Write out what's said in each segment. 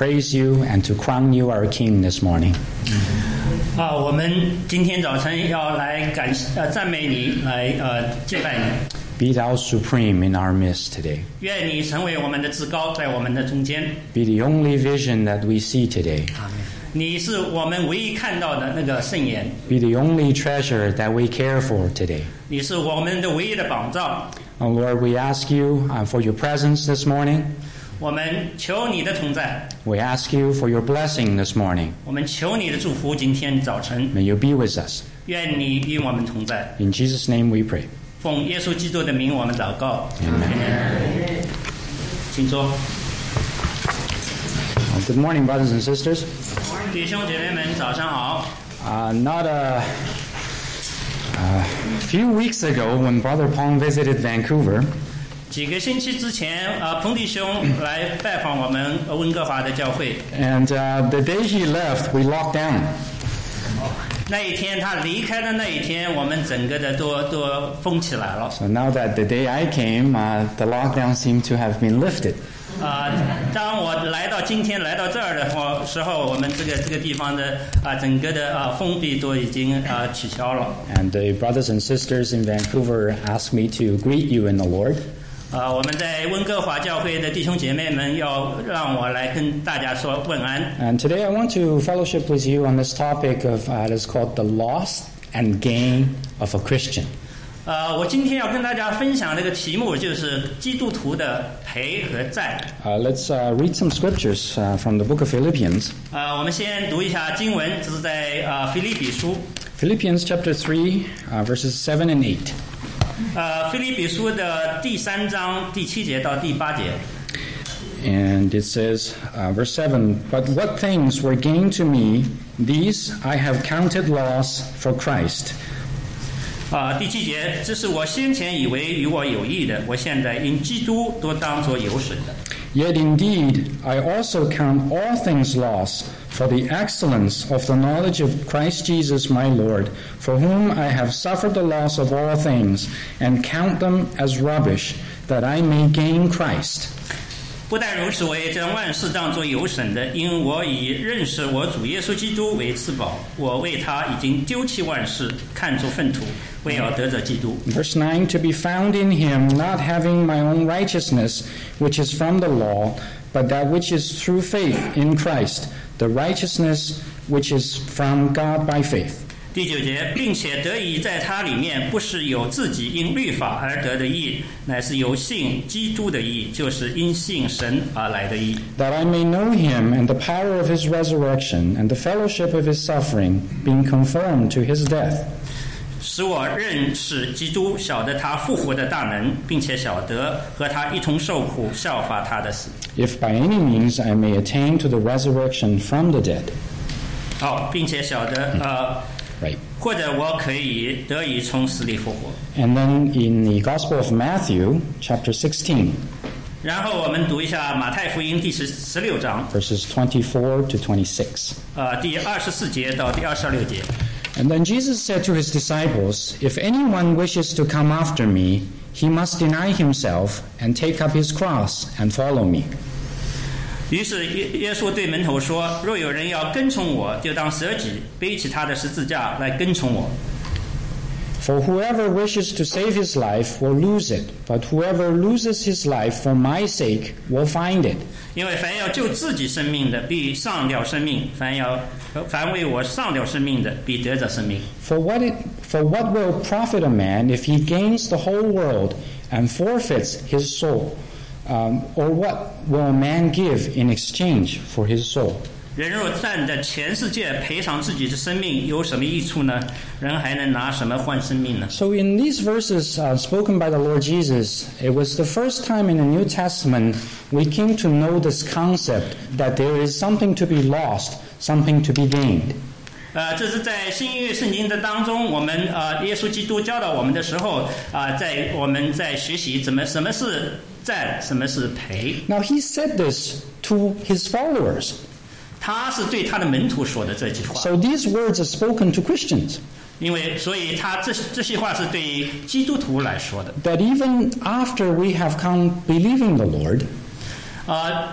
praise you and to crown you our King this morning. 我们今天早晨要来赞美你，来敬拜你。 Be thou supreme in our midst today. 愿你成为我们的至高，在我们的中间。 Be the only vision that we see today. 你是我们唯一看到的那个圣言。 Be the only treasure that we care for today. 你是我们的唯一的宝藏。 Lord, we ask you for your presence this morning. 我们求你的同在。 We ask you for your blessing this morning. 我们求你的祝福，今天早晨。 May you be with us. 愿你与我们同在。 In Jesus' name we pray. 奉耶稣基督的名，我们祷告。 Amen. 请坐。 Good morning, brothers and sisters. 弟兄姐妹们，早上好。 Not a few weeks ago, when Brother Pong visited Vancouver, 几个星期之前，彭弟兄来拜访我们温哥华的教会。 And the day he left, we locked down. 那一天他离开的那一天，我们整个的都封起来了。 So now that the day I came, the lockdown seemed to have been lifted. 当我今天来到这儿的时候，我们这个地方的整个的封闭都已经取消了。 And the brothers and sisters in Vancouver asked me to greet you in the Lord. 我们在温哥华教会的弟兄姐妹们要让我来跟大家说问安。 And today I want to fellowship with you on this topic of that is called the loss and gain of a Christian. 我今天要跟大家分享这个题目就是基督徒的赔和债。 Let's read some scriptures from the book of Philippians. 我们先读一下经文，这是在腓立比书。 Philippians chapter 3, verses 7 and 8. 腓立比书的第3章第7节到第8节。 And it says, verse 7, But what things were gained to me, these I have counted loss for Christ. 第7节，这是我先前以为与我有益的，我现在因基督都当作有损的。 Yet indeed, I also count all things loss for the excellence of the knowledge of Christ Jesus my Lord, for whom I have suffered the loss of all things, and count them as rubbish, that I may gain Christ. 不但如此，我也将万事当作有损的，因我以认识我主耶稣基督为至宝。我为他已经丢弃万事，看作粪土，为要得着基督。 Verse 9, To be found in him, not having my own righteousness, which is from the law, but that which is through faith in Christ, the righteousness which is from God by faith. 第9节，并且得以在他里面，不是有自己因律法而得的义，乃是有信基督的义，就是因信神而来的义。 That I may know him and the power of his resurrection and the fellowship of his suffering, being conformed to his death. 使我认识基督，晓得他复活的大能，并且晓得和他一同受苦，效法他的死。 If by any means I may attain to the resurrection from the dead. 好，并且晓得 Right. 或者我可以得以从死里复活。 And then in the Gospel of Matthew, chapter 16, 然后我们读一下马太福音第16章 verses 24 to 26. 第24节到第26节。 And then Jesus said to his disciples, If anyone wishes to come after me, he must deny himself and take up his cross and follow me. 于是耶稣对门徒说：若有人要跟从我，就当舍己，背起他的十字架来跟从我。 For whoever wishes to save his life will lose it, but whoever loses his life for my sake will find it. 因为凡要救自己生命的，必丧掉生命；凡为我丧掉生命的，必得着生命。 For what will profit a man if he gains the whole world and forfeits his soul? Or what will a man give in exchange for his soul? 人若占着全世界赔偿自己的生命，有什么益处呢？人还能拿什么换生命呢？ So in these verses spoken by the Lord Jesus, it was the first time in the New Testament we came to know this concept that there is something to be lost, something to be gained. 这是在新约圣经的当中，我们耶稣基督教导我们的时候我们在学习什么是占，什么是赔。 Now he said this to his followers. 他是对他的门徒说的这句话。 So these words are spoken to Christians. 所以他这些话是对基督徒来说的。 That even after we have come believing the Lord,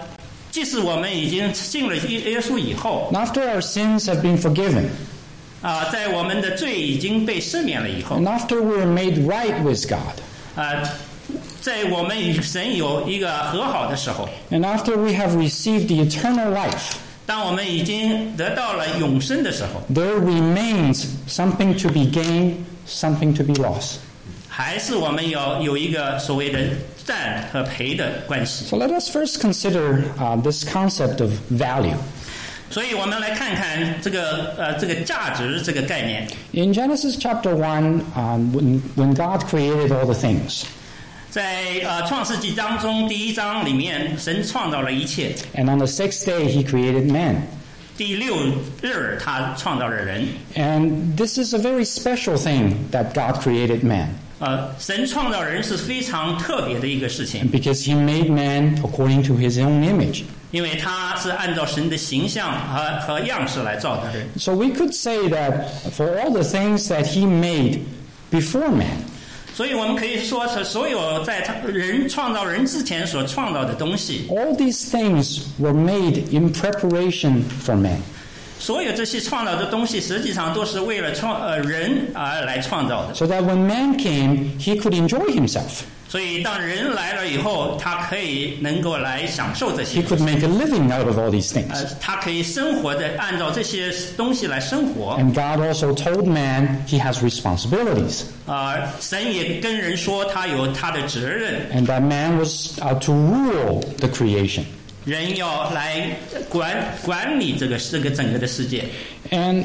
即使我们已经信了耶稣以后， and after our sins have been forgiven, 在我们的罪已经被赦免了以后， and after we're made right with God, 在我们与神有一个和好的时候， and after we have received the eternal life, 当我们已经得到了永生的时候， there remains something to be gained, something to be lost. 还是我们有一个所谓的占和赔的关系。 So let us first consider this concept of value. 所以我们来看看这个价值这个概念。 In Genesis chapter 1, when God created all the things, 在创世纪当中第1章里面，神创造了一切。 and on the sixth day he created man. 第6日他创造了人。 And this is a very special thing that God created man, 神创造人是非常特别的一个事情， because he made man according to his own image. 因为他是按照神的形象和样式来造的人。 So we could say that for all the things that he made before man, 所以我们可以说是所有在人创造人之前所创造的东西， all these things were made in preparation for man. 所有这些创造的东西实际上都是为了人而来创造的。 So that when man came, he could enjoy himself. 所以当人来了以后，他可以能够来享受这 He 些， could make a living out of all these things. 他可以生活的按照这些东西来生活。 And God also told man he has responsibilities, 神也跟人说他有他的责任， and that man was to rule the creation. 人要来管理这个整个的世界。 And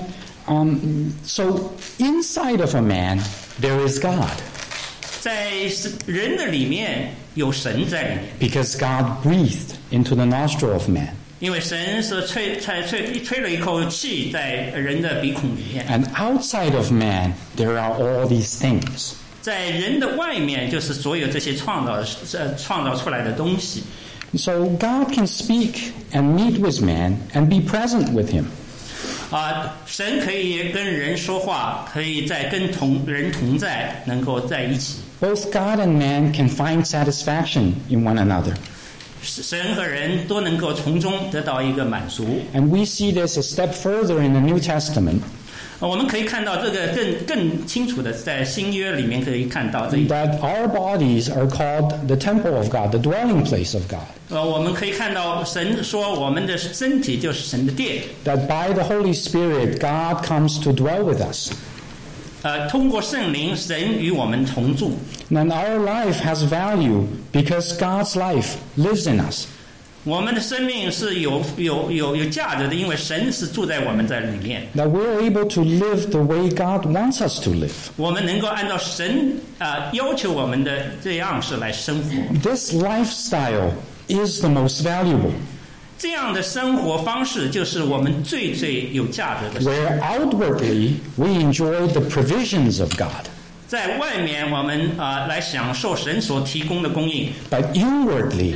so inside of a man, there is God, 在人的里面有神在里面， because God breathed into the nostril of man. 因为神是吹了一口气在人的鼻孔里面。 And outside of man, there are all these things. 在人的外面就是所有这些创造出来的东西。 So God can speak and meet with man and be present with him. 神可以跟人说话，可以跟人同在，能够在一起。 Both God and man can find satisfaction in one another. 神和人都能够从中得到一个满足。 And we see this a step further in the New Testament, 我们可以看到这个更清楚的，在新约里面可以看到这一点。 that our bodies are called the temple of God, the dwelling place of God. 我们可以看到神说我们的身体就是神的殿。 That by the Holy Spirit, God comes to dwell with us. 通过圣灵，神与我们同住。 And our life has value because God's life lives in us. 我们的生命是有价值的，因为神是住在我们在里面。 That we're able to live the way God wants us to live. 我们能够按照神要求我们的这样式来生活。 This lifestyle is the most valuable, 这样的生活方式就是我们最有价值的。 where outwardly we enjoy the provisions of God, 在外面我们来享受神所提供的供应， but inwardly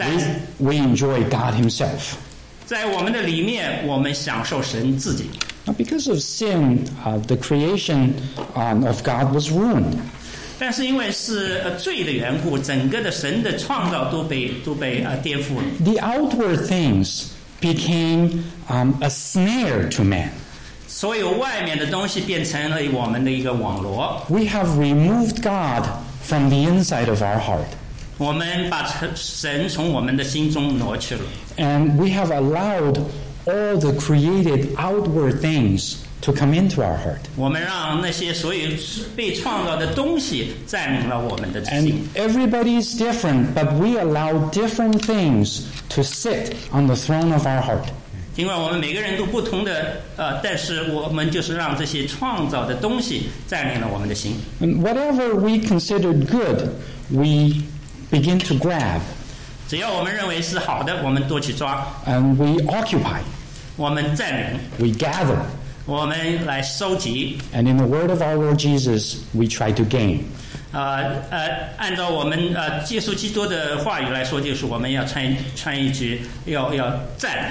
we enjoy God Himself. 在我们的里面我们享受神自己。 Now, because of sin, the creation of God was ruined. 但是因为是罪的缘故，整个的神的创造都被颠覆了。 The outward things became a snare to man. 所有外面的东西变成了我们的一个网罗。 We have removed God from the inside of our heart, 我们把神从我们的心中挪去了。 and we have allowed all the created outward things to come into our heart. 我们让那些所有被创造的东西占领了我们的心。 And everybody is different, but we allow different things to sit on the throne of our heart. 尽管我们每个人都不同的，但是我们就是让这些创造的东西占领了我们的心。 And whatever we considered good, we begin to grab 只要我们认为是好的，我们多去抓， and we occupy, 我们占领， we gather. 我们来收集。 And in the word of our Lord Jesus, we try to gain. 按照我们耶稣基督的话语来说，就是我们要穿一句，要占。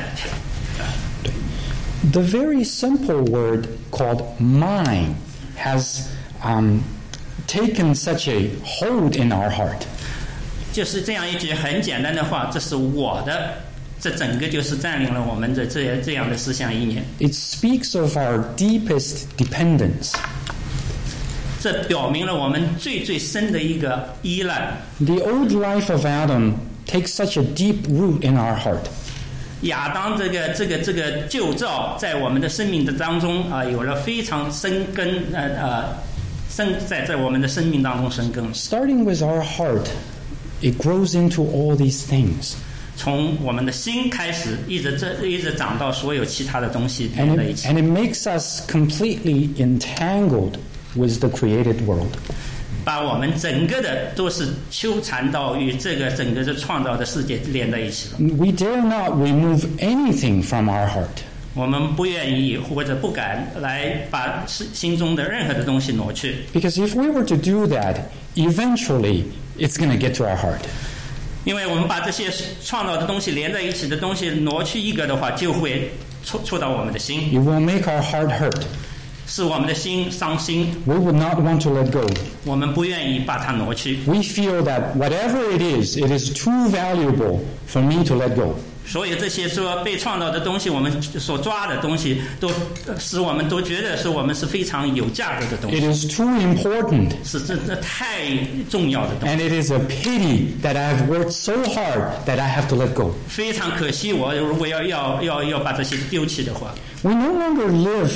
The very simple word called mine has taken such a hold in our heart. 就是这样一句很简单的话，这是我的， 这整个就是占领了我们的这样的思想意念。 It speaks of our deepest dependence. 这表明了我们最深的一个依赖。 The old life of Adam takes such a deep root in our heart. 亚当这个旧造在我们的生命的当中有了非常深根在我们的生命当中生根。 Starting with our heart, it grows into all these things. 从我们的心开始，一直长到所有其他的东西连在一起。 And it makes us completely entangled with the created world. 把我们整个的都是纠缠到与这个整个的创造的世界连在一起了。 We dare not remove anything from our heart. 我们不愿意或者不敢来把心中的任何的东西挪去。 Because if we were to do that, eventually it's going to get to our heart. 因为我们把这些创造的东西连在一起的东西挪去一个的话，就会触到我们的心， It will make our heart hurt. 使我们的心伤心。 We would not want to let go. 我们不愿意把它挪去， We feel that whatever it is too valuable for me to let go. 所以这些说被创造的东西，我们所抓的东西，都使我们都觉得是我们是非常有价值的东 It 西， is too important. 是这太重要的东西。 And it is a pity that I have worked so hard that I have to let go. 非常可惜，我如果要把这些丢弃的话， We no longer live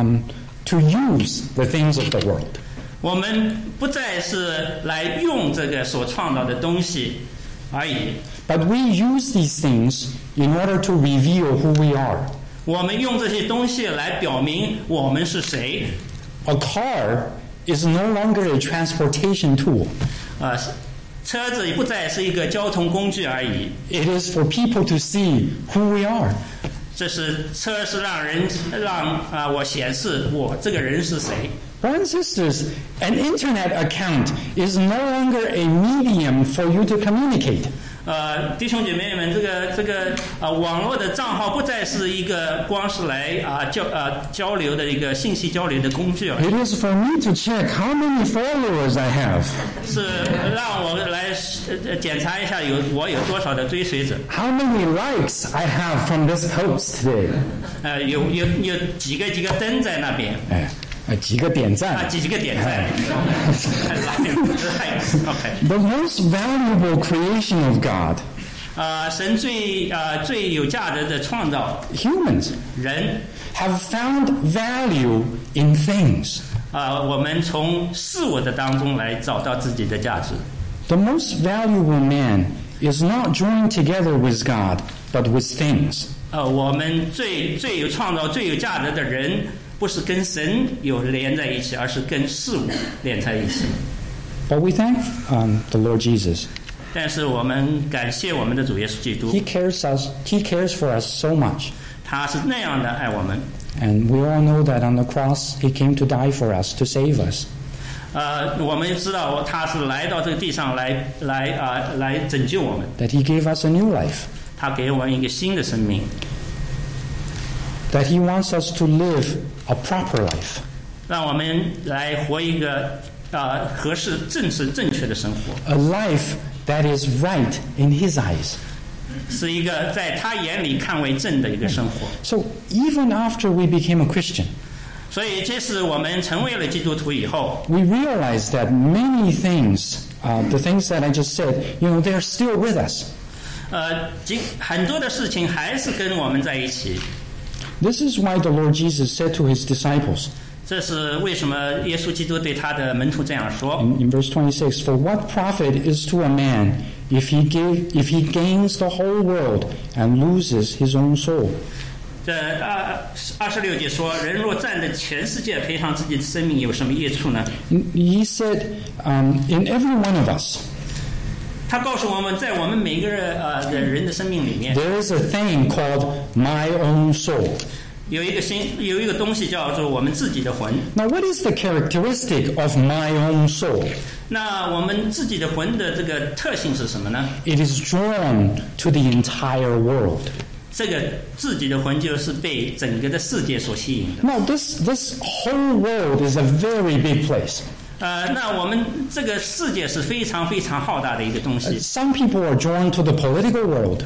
to use the things of the world. 我们不再是来用这个所创造的东西而已， But we use these things in order to reveal who we are. 我们用这些东西来表明我们是谁。 A car is no longer a transportation tool. 车子也不再是一个交通工具而已， It is for people to see who we are. 这是车是让我显示我这个人是谁。 Brothers and sisters, an internet account is no longer a medium for you to communicate. 弟兄姐妹们，这个网络的账号不再是一个光是来交流的一个信息交流的工具而已， It is for me to check how many followers I have, 是让我来检查一下我有多少的追随者， how many likes I have from this post today. 有几个灯在那边， 几个点赞。 几个点赞。OK。 The most valuable creation of God, 神最有价值的创造 humans, 人。 have found value in things. 我们从事物的当中来找到自己的价值。 The most valuable man is not joined together with God, but with things. 我们最有创造、最有价值的人，不是跟神有连在一起，而是跟事物连在一起。 But we thank the Lord Jesus. 但是我们感谢我们的主耶稣基督， He cares for us so much. 他是那样的爱我们。 And we all know that on the cross, He came to die for us, to save us. 我们知道他是来到这个地上来拯救我们， That He gave us a new life. 他给我们一个新的生命， That He wants us to live a proper life. 让我们来活一个合适、正确的生活， A life that is right in His eyes. 是一个在他眼里看为正的一个生活。 So even after we became a Christian, 所以，即使我们成为了基督徒以后， we realize that many things, the things that I just said, they're still with us. 很多的事情还是跟我们在一起。 This is why the Lord Jesus said to His disciples 这是为什么耶稣基督对他的门徒这样说。 in verse 26, For what profit is to a man if he gains the whole world and loses his own soul? 这26节说，人若占着全世界，赔偿自己的生命，有什么益处呢？ He said, in every one of us, 他告诉我们，在我们每一个人的生命里面， there is a thing called my own soul. 有一个东西叫做我们自己的魂。 Now, what is the characteristic of my own soul? 那我们自己的魂的这个特性是什么呢？ It is drawn to the entire world. 这个自己的魂就是被整个的世界所吸引的。 Now, this whole world is a very big place. 那我们这个世界是非常非常浩大的一个东西。 Some people are drawn to the political world.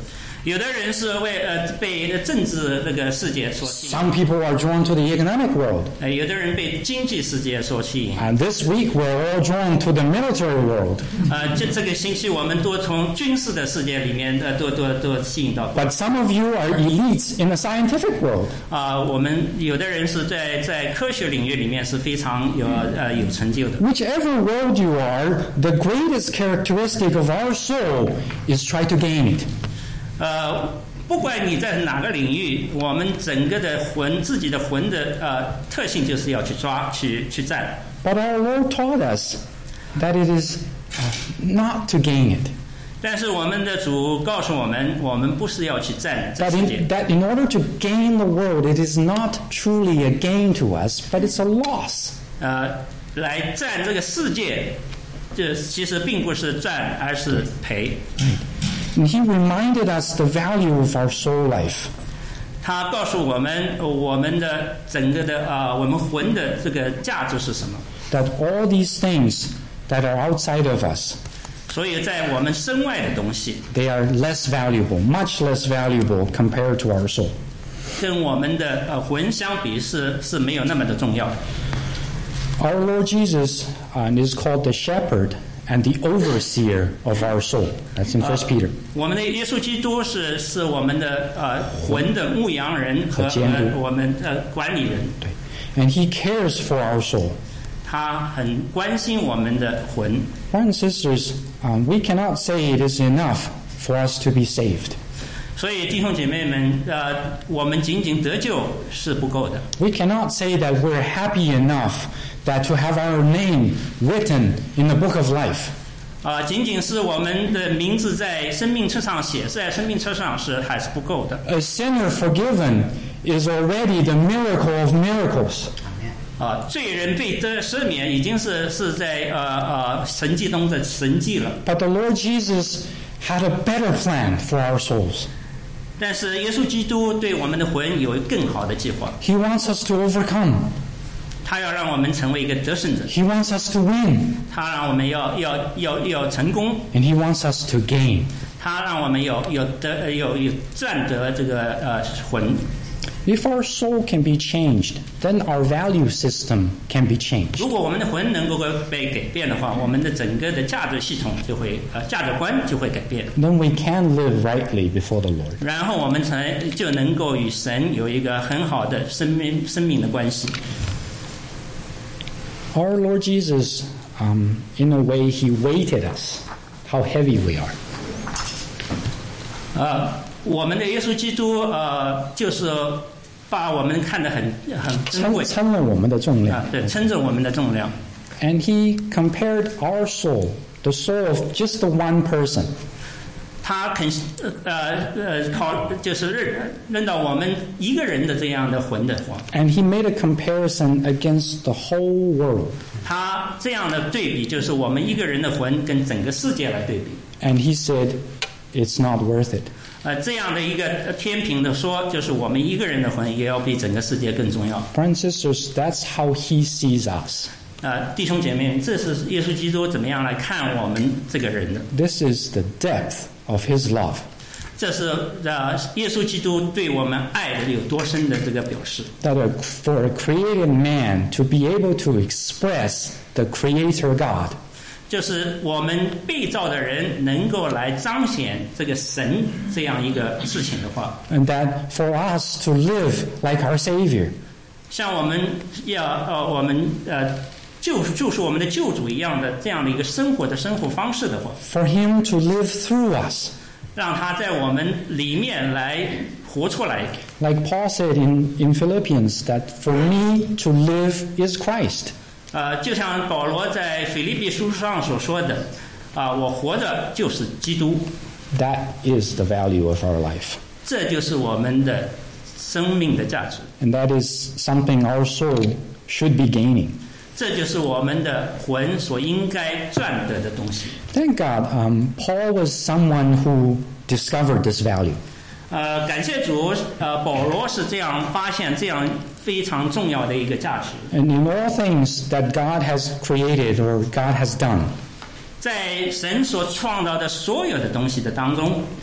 有的人是被政治那个世界所吸引， Some people are drawn to the economic world. 有的人被经济世界所吸引。 And this week we're all drawn to the military world. 这个星期我们都从军事的世界里面都吸引到。 But some of you are elites in the scientific world. 我们有的人是在科学领域里面是非常有成就的。 Whichever world you are, the greatest characteristic of our soul is try to gain it. 不管你在哪个领域，我们整个的自己的魂的特性就是要去抓去占。 But our Lord taught us that it is not to gain it. 但是我们的主告诉我们，我们不是要去占这世界。 That in order to gain the world, it is not truly a gain to us, but it's a loss. 来占这个世界，这其实并不是赚，而是赔。 And he reminded us the value of our soul life. 他告诉我们，我们的整个的我们魂的这个价值是什么？ That all these things that are outside of us, 所以在我们身外的东西， they are less valuable, much less valuable compared to our soul. 跟我们的魂相比是没有那么的重要的。 Our Lord Jesus is called the shepherd and the overseer of our soul. That's in 1 Peter. 我们的耶稣基督是我们的魂的牧羊人和我们管理人。 And he cares for our soul. 他很关心我们的魂。 Brothers and sisters, we cannot say it is enough for us to be saved. 所以弟兄姐妹们，我们仅仅得救是不够的。 We cannot say that we're happy enough that to have our name written in the book of life. 仅仅是我们的名字在生命册上写在生命册上还是不够的。 A sinner forgiven is already the miracle of miracles. 罪人被赦免已经是在神迹中的神迹了。 But the Lord Jesus had a better plan for our souls. 但是耶稣基督对我们的魂有更好的计划。 He wants us to overcome. 他要让我们成为一个得胜者。 He wants us to win. 他让我们要成功。 And he wants us to gain. 他让我们有赚得这个魂。 If our soul can be changed, then our value system can be changed. 如果我们的魂能够被改变的话，我们的整个的价值系统就会价值观就会改变。 Then we can live rightly before the Lord. 然后我们就能够与神有一个很好的生命的关系。 Our Lord Jesus, in a way, he weighted us, how heavy we are. 我们的耶稣基督就是把我们看得很珍贵， 称了我们的重量。 对，称着我们的重量。 And he compared our soul, the soul of just the one person. 他就是认到我们一个人的这样的魂的话。 And he made a comparison against the whole world. 他这样的对比就是我们一个人的魂跟整个世界来对比。 And he said, it's not worth it. 这样的一个天平的说，就是我们一个人的魂也要比整个世界更重要。 Brothers and sisters, that's how he sees us. 弟兄姐妹，这是耶稣基督怎么样来看我们这个人的。 This is the depth of his love. 这是耶稣基督对我们爱的有多深的这个表示。 That for a created man to be able to express the Creator God. 就是我们被造的人能够来彰显这个神这样一个事情的话， And that for us to live like our Savior. 像我们就是我们的救主一样的这样的一个生活方式的话， For him to live through us. 让他在我们里面来活出来。 Like Paul said in Philippians, that for me to live is Christ. 就像保罗在腓立比书上所说的，我活着就是基督。 That is the value of our life. 这就是我们的生命的价值。 And that is something our soul should be gaining. 这就是我们的魂所应该赚得的东西。 Thank God, Paul was someone who discovered this value. 感谢主，保罗是这样发现这样非常重要的一个价值。 And in all things that God has created or God has done, 在神所创造的所有的东西的当中，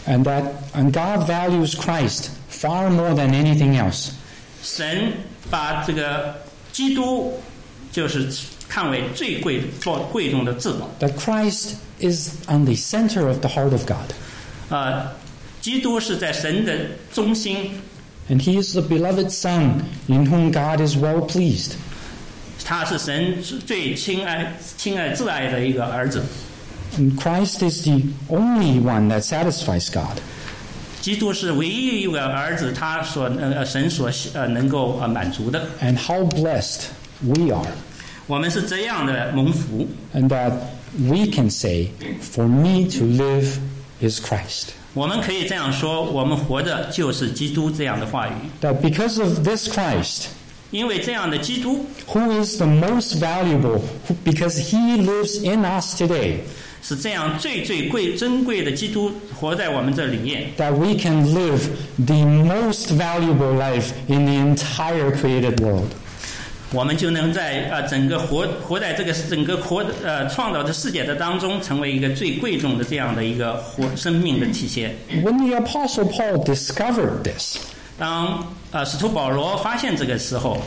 And God values Christ far more than anything else. 神把这个基督就是看为最贵重的至宝。 That Christ is on the center of the heart of God. 基督是在神的中心。 And he is the beloved Son in whom God is well pleased. 他是神最亲爱挚爱的一个儿子。 And Christ is the only one that satisfies God. 基督是唯一一个儿子，神所能够满足的。 And how blessed we are. 我们是这样的蒙福。 And that we can say, for me to live is Christ. 我们可以这样说，我们活的就是基督这样的话语。 That because of this Christ, 因为这样的基督 who is the most valuable, because he lives in us today, 是这样最珍贵的基督活在我们这里面。 that we can live the most valuable life in the entire created world. 我们就能在整个活在这个整个创造的世界的当中，成为一个最贵重的这样的一个生命的体现。 When the Apostle Paul discovered this, 当使徒保罗发现这个时候，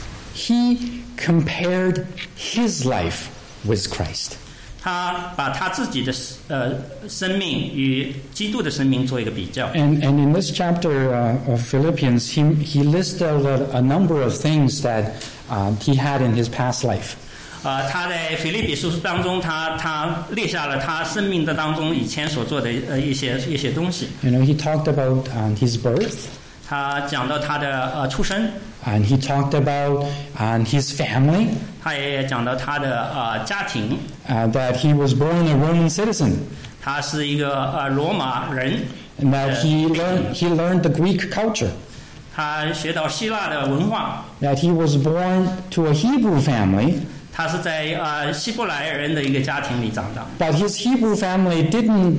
he compared his life with Christ. 他把他自己的生命与基督的生命做一个比较。 And in this chapter of Philippians, he listed a number of things that he had in his past life. 他在腓立比书当中，他列下了他生命的当中以前所做的一些东西。 You know, he talked about his birth. 他讲到他的出生。 And he talked about his family. 他也讲到他的家庭。 That he was born a Roman citizen. 他是一个罗马人。 And that he learned the Greek culture. 他学到希腊的文化。 That he was born to a Hebrew family. 他是在希伯来人的一个家庭里长大。 But his Hebrew family didn't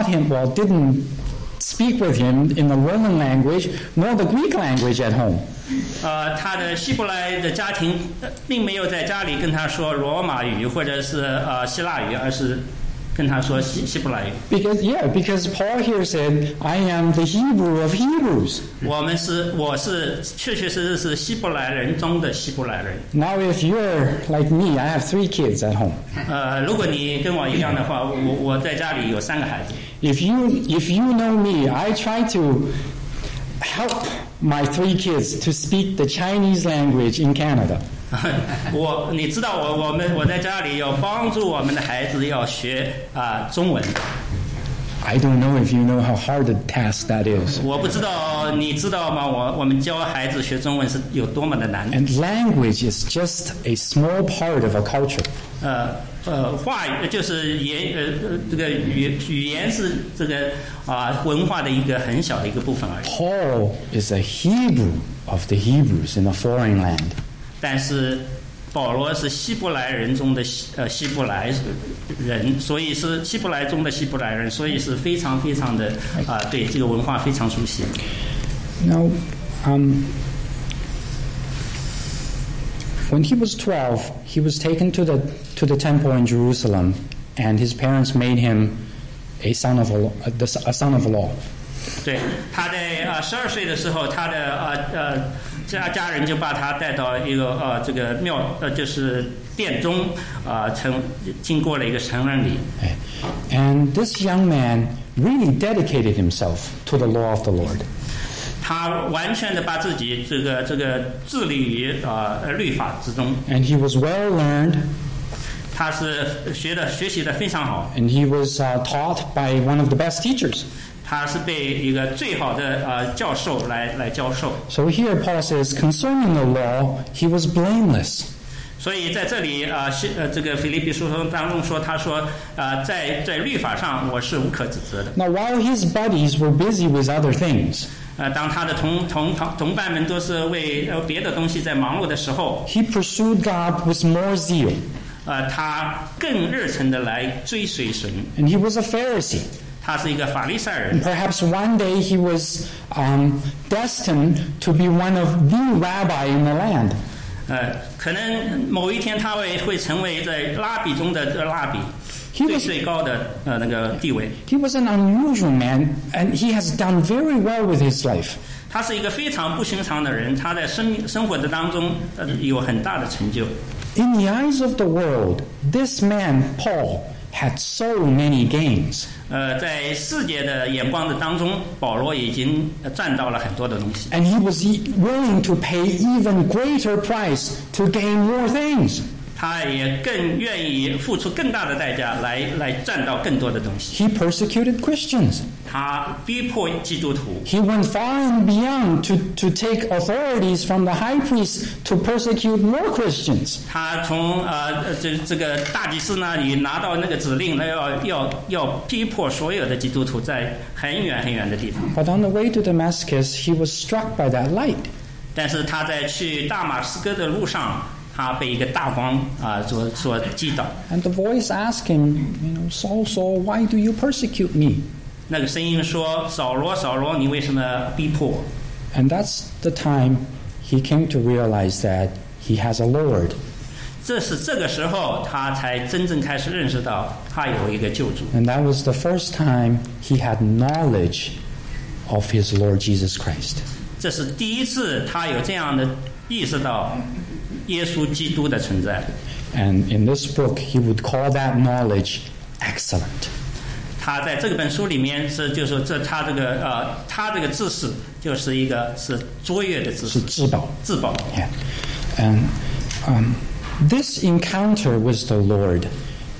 speak with him in the Roman language nor the Greek language at home. 他的希伯来的家庭并没有在家里跟他说罗马语或者是希腊语，而是跟他说希伯来语。 Because Paul here said, "I am the Hebrew of Hebrews." 我是确实是希伯来人中的希伯来人。 Now, if you're like me, I have 3 kids at home. 如果你跟我一样的话，我在家里有3个孩子。 If you know me, I try to help my 3 kids to speak the Chinese language in Canada. 你知道我在家里要帮助我们的孩子要学中文。 I don't know if you know how hard a task that is. 我不知道你知道吗？我们教孩子学中文是有多么的难。 And language is just a small part of a culture. 话语就是这个语言是这个文化的一个很小的一个部分而已。 Paul is a Hebrew of the Hebrews in a foreign land. 但是保罗是希伯来人中的希伯来人，所以是希伯来中的希伯来人，所以是非常非常的对这个文化非常熟悉。 Now, when he was 12, he was taken to the temple in Jerusalem, and his parents made him a son of law. 对，他在12岁的时候，他的家人就把他带到一个这个庙就是殿中经过了一个成人礼。 And this young man really dedicated himself to the law of the Lord. 他完全的把自己这个致力于律法之中。 And he was well learned. 他是学习的非常好。 And he was taught by one of the best teachers. 他是被一个最好的教授来教授。 So here Paul says, concerning the law, he was blameless. 所以在这里这个腓立比书当中说，他说在律法上我是无可指责的。 Now while his buddies were busy with other things, 当他的同伴们都是为别的东西在忙碌的时候 he pursued God with more zeal. 他更热忱的来追随神。 And he was a Pharisee. 他是一个法利赛人。 Perhaps one day he was destined to be one of the rabbi in the land. 可能某一天他会成为在拉比中的拉比。 最高的那个地位。 He was an unusual man, and he has done very well with his life. 他是一个非常不寻常的人，他在生活的当中有很大的成就。 In the eyes of the world, this man, Paul, had so many gains. 在世界的眼光的当中，保罗已经赚到了很多的东西。 And he was willing to pay even greater price to gain more things. 他也更愿意付出更大的代价来赚到更多的东西。 He persecuted Christians. 他逼迫基督徒。 He went far and beyond to take authorities from the high priest to persecute more Christians. 他从这个大祭司那里拿到那个指令，要逼迫所有的基督徒在很远很远的地方。 But on the way to Damascus, he was struck by that light. 但是他在去大马士革的路上，他被一个大光所击倒。 And the voice asked him, Saul, Saul, why do you persecute me? 那个声音说：“扫罗，扫罗，你为什么逼迫我？” And that's the time he came to realize that he has a Lord. 这个时候，他才真正开始认识到他有一个救主。 And that was the first time he had knowledge of his Lord Jesus Christ. 这是第一次他有这样的意识到耶稣基督的存在。 And in this book, he would call that knowledge excellent. 他在这本书里面就是说他这个知识就是一个是卓越的知识， 是至宝。 Yeah. And this encounter with the Lord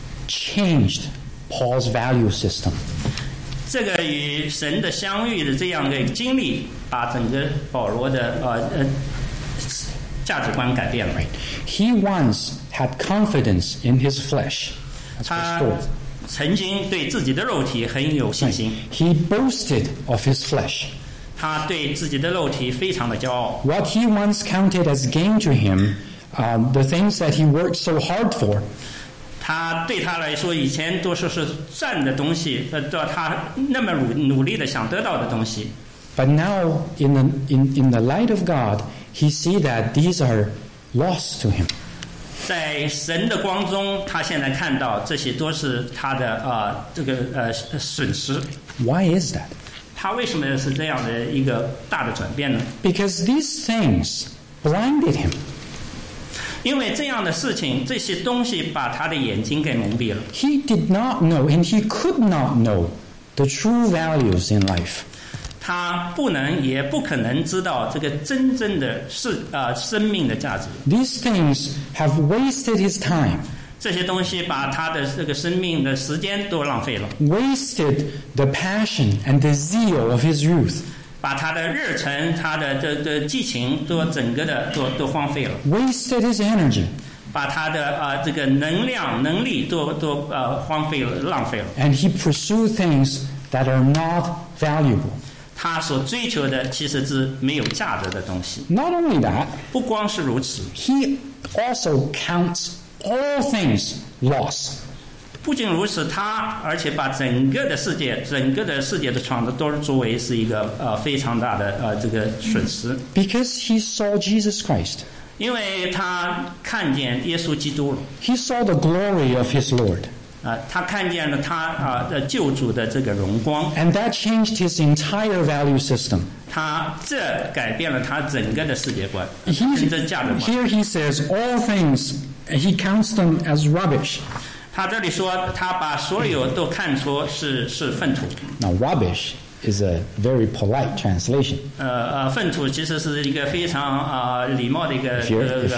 changed Paul's value system. 这个与神的相遇的这样的经历，把整个保罗的价值观改变了。 He once had confidence in his flesh. 他曾经对自己的肉体很有信心。 He boasted of his flesh. 他对自己的肉体非常的骄傲。 What he once counted as gain to him, the things that he worked so hard for. 他对他来说，以前都是赚的东西，他那么努力的想得到的东西。 But now, in the light of God, he see that these are lost to him. 在神的光中，他现在看到这些都是他的损失。 Why is that? 他为什么是这样的一个大的转变呢？ Because these things blinded him. 因为这样的事情，这些东西把他的眼睛给蒙蔽了。 He did not know, and he could not know the true values in life. 他不能也不可能知道这个真正的生命的价值。 These things have wasted his time. 这些东西把他的这个生命的时间都浪费了。 Wasted the passion and the zeal of his youth. 把他的热忱、他的这激情都整个的都荒废了。 Wasted his energy. 把他的这个能力都荒废了、浪费了。 And he pursued things that are not valuable. 他所追求的其实是没有价值的东西。 Not only that, 不光是如此， he also counts all things loss. 不仅如此，而且把整个的世界的创造都作为是一个非常大的这个损失。 Because he saw Jesus Christ. 因为他看见耶稣基督了。 He saw the glory of his Lord. 他看见了他的救主的这个荣光。 And that changed his entire value system. 这改变了他整个的世界观，真正价值观。 Here he says all things, he counts them as rubbish. 他这里说，他把所有都看作是粪土。 Now, rubbish is a very polite translation. 粪土其实是一个非常礼貌的一个 If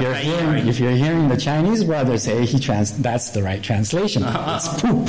you're hearing the Chinese brother say that's the right translation. It's poop.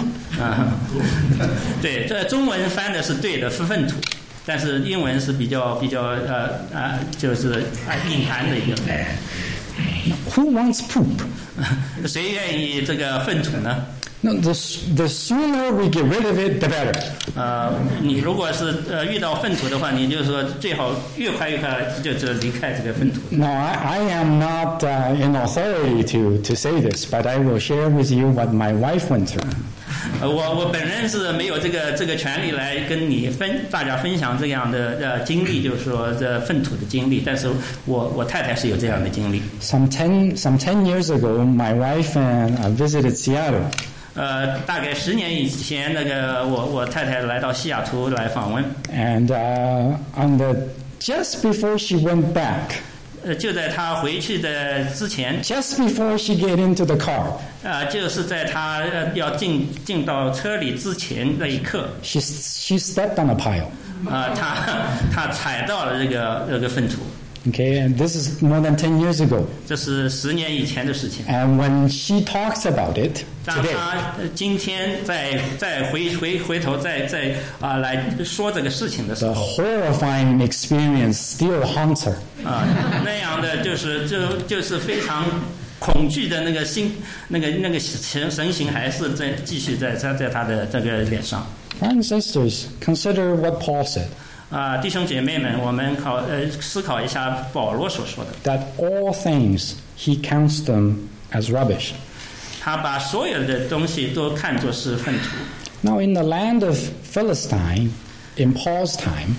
对，这中文翻的是对的，是粪土，但是英文是比较就是隐含的一个。 Who wants poop? 谁愿意这个粪土呢？ No, the sooner we get rid of it, the better. 你如果是遇到粪土的话，你就说最好越快就离开这个粪土。 No, I am not in authority to say this, but I will share with you what my wife went through. 我本人是没有这个权利来跟大家分享这样的经历，就是说这粪土的经历。但是我太太是有这样的经历。 Some 10 years ago, my wife and I visited Seattle. 大概10年以前，那个我太太来到西雅图来访问。 And just before she went back, 就在她回去的之前 just before she get into the car, 就是在她要进到车里之前那一刻 she stepped on a pile. 她踩到了这个粪土。 Okay, and this is more than 10 years ago. 这是10年以前的事情。 And when she talks about it 当 today, 她今天再回头再来说这个事情的时 the 候， horrifying experience still haunts her. 那样的就是非常恐惧的那个神形还是继续在她的这个脸上。 Brothers and sisters, consider what Paul said. 弟兄姐妹们，我们思考一下保罗所说的。 That all things he counts them as rubbish. 他把所有的东西都看作是粪土。 Now, in the land of Philistine, in Paul's time,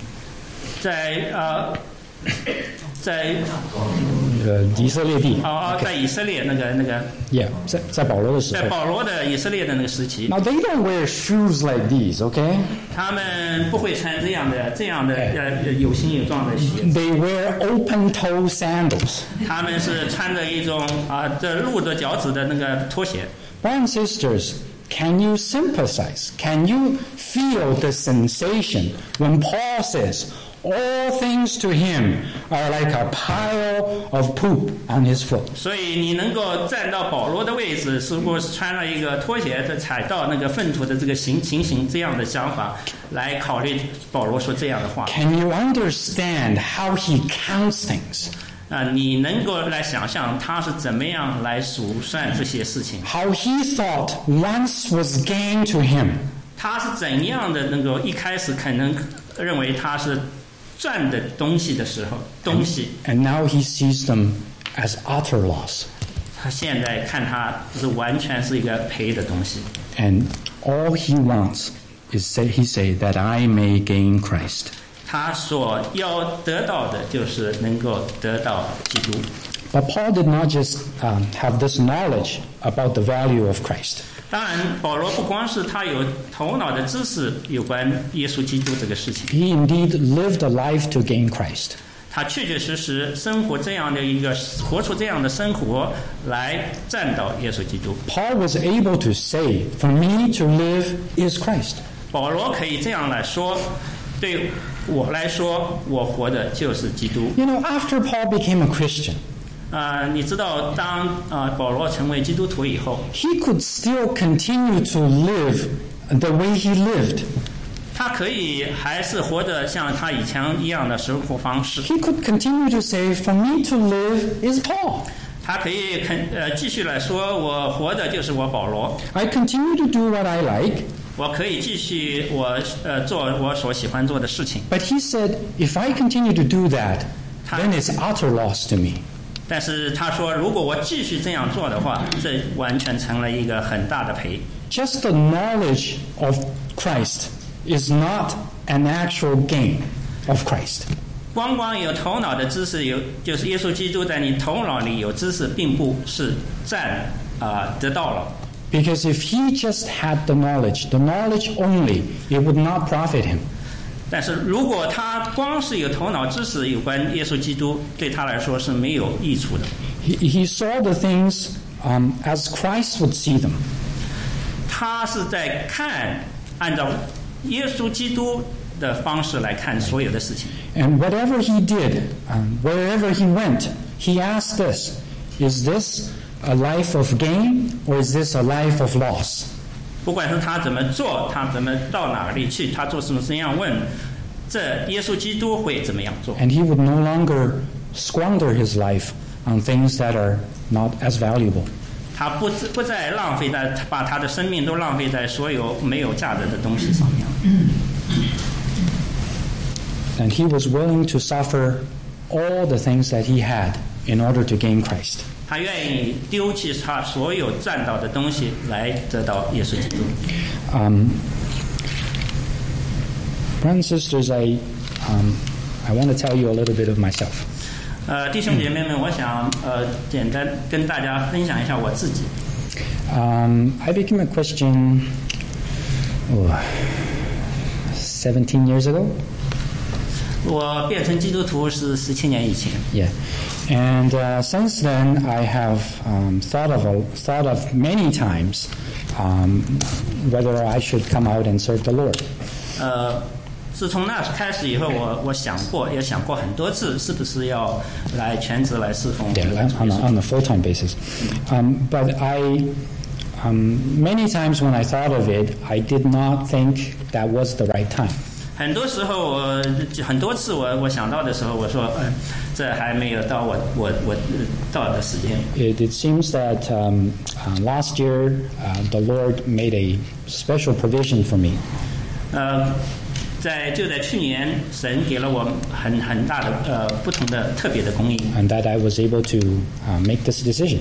在以色列地， 在以色列那个 yeah, 在保罗的时候。 在保罗的以色列的那个时期。 Now they don't wear shoes like these, okay? 他们不会穿这样的有形有状的鞋。 They wear open-toe sandals. 他们是穿着一种这露着脚趾的那个拖鞋。 Brothers and sisters, can you sympathize? Can you feel the sensation when Paul says, all things to him are like a pile of poop on his foot? 所以你能够站到保罗的位置，如果是穿了一个拖鞋踩到那个粪土的这个情形，这样的想法来考虑保罗说这样的话。 Can you understand how he counts things? 你能够来想象他是怎么样来数算这些事情。 How he thought once was gain to him. 他是怎样的能够一开始可能认为他是赚的东西的时候，东西。 And now he sees them as utter loss. 他现在看他是完全是一个赔的东西。 And all he wants is he say that I may gain Christ. 他所要得到的就是能够得到基督。 But Paul did not just have this knowledge about the value of Christ. 当然，保罗不光是他有头脑的知识有关耶稣基督这个事情。 He indeed lived a life to gain Christ. 他确确实实生活这样的活出这样的生活来站到耶稣基督。 Paul was able to say, "For me to live is Christ." 保罗可以这样来说，对我来说，我活的就是基督。 You know, after Paul became a Christian, 你知道，当保罗成为基督徒以后， he could still continue to live the way he lived. 他可以还是活得像他以前一样的生活方式。 He could continue to say, "For me to live is Paul." 他可以继续来说，我活的就是我保罗。 I continue to do what I like. 我可以继续做我所喜欢做的事情。 But he said, "If I continue to do that, then it's utter loss to me." 但是他说，如果我继续这样做的话，这完全成了一个很大的赔。 Just the knowledge of Christ is not an actual gain of Christ. 光有头脑的知识，就是耶稣基督在你头脑里有知识，并不是得到了。 Because if he just had the knowledge only, it would not profit him. 但是如果他光是有头脑知识有关耶稣基督，对他来说是没有益处的。 He saw the things as Christ would see them. 他是在按照耶稣基督的方式来看所有的事情。 And whatever he did, wherever he went, he asked this, is this a life of gain or is this a life of loss? 不管是他怎么做，他怎么到哪里去，他做什么这样问，这耶稣基督会怎么样做？ And he would no longer squander his life on things that are not as valuable. 他不再浪费把他的生命都浪费在所有没有价值的东西上面。 And he was willing to suffer all the things that he had in order to gain Christ. 他愿意丢弃他所有赚到的东西来得到耶稣基督。 Brothers and sisters, I want to tell you a little bit of myself. 弟兄姐妹们，我想简单跟大家分享一下我自己。 I became a Christian 17 years ago. 我变成基督徒是17年以前。 Yeah, and since then I have thought of many times whether I should come out and serve the Lord. 自从那开始以后，我想过，也想过很多次，是不是要来全职来侍奉。 Yeah, on a full-time basis. But many times when I thought of it, I did not think that was the right time. 很多时候很多次我想到的时候，我说，这还没有到我到的时间。 It seems that last year the Lord made a special provision for me. 就在去年，神给了我很大的不同的特别的供应。 And that I was able to make this decision.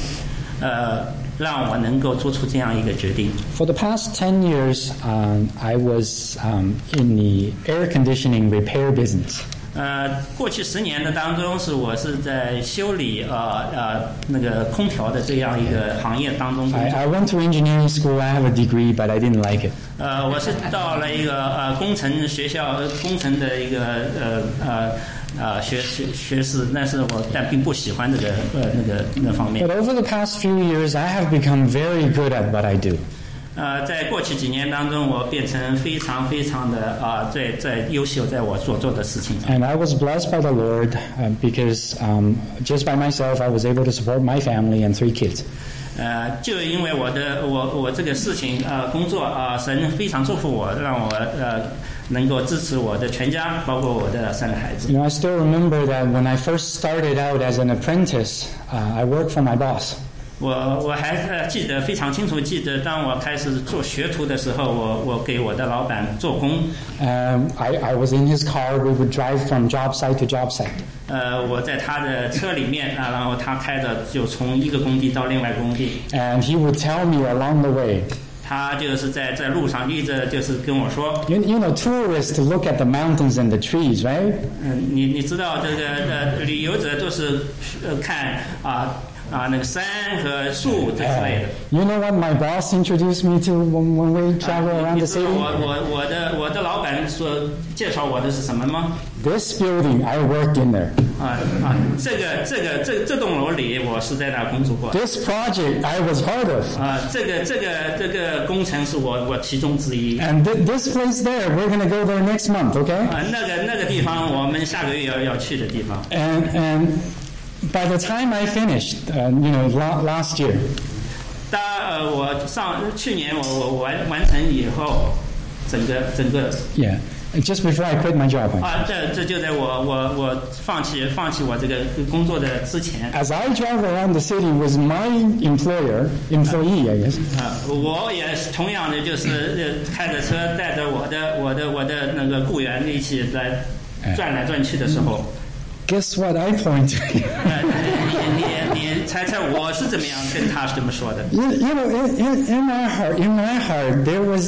让我能够做出这样一个决定。 For the past 10 years, I was in the air conditioning repair business. 过去10年的当中，我是在修理那个空调的这样一个行业当中工作。 I went to engineering school. I have a degree, but I didn't like it. 我是到了一个工程学校，工程的一个学士，但并不喜欢这个那方面。 But over the past few years, I have become very good at what I do. 在过去几年当中，我变成非常非常的最优秀，在我所做的事情上。 And I was blessed by the Lord because just by myself, I was able to support my family and 3 kids. 就因为我这个事情工作神非常祝福我，让我能够支持我的全家，包括我的3个孩子。 You know, I still remember that when I first started out as an apprentice, I worked for my boss. 我还记得非常清楚，记得当我开始做学徒的时候，我给我的老板做工。 I was in his car. We would drive from job site to job site. 我在他的车里面然后他开着就从一个工地到另外一个工地。 And he would tell me along the way. 他就是在路上一直就是跟我说。 You know, tourists look at the mountains and the trees, right? 你知道这个旅游者都是看那个山和树之类的。 You know what my boss introduced me to when we travel around the city? 我的老板所介绍我的是什么吗？ This building, I worked in there. 这栋楼里我是在那工作过。 This project I was part of. 这个工程是我其中之一。 And this place there, we're going to go there next month, okay? 那个地方我们下个月要去的地方。 And by the time I finished, last year. 我去年我完成以后，整个。 Yeah. Just before I quit my job. 这就在我放弃我这个工作的之前。 As I drive around the city with my employee, I guess. 我也同样的就是开着车带着我的那个雇员一起在转来转去的时候。 Guess what I point to? 你猜猜我是怎么样跟他这么说的 You know, in my heart, there was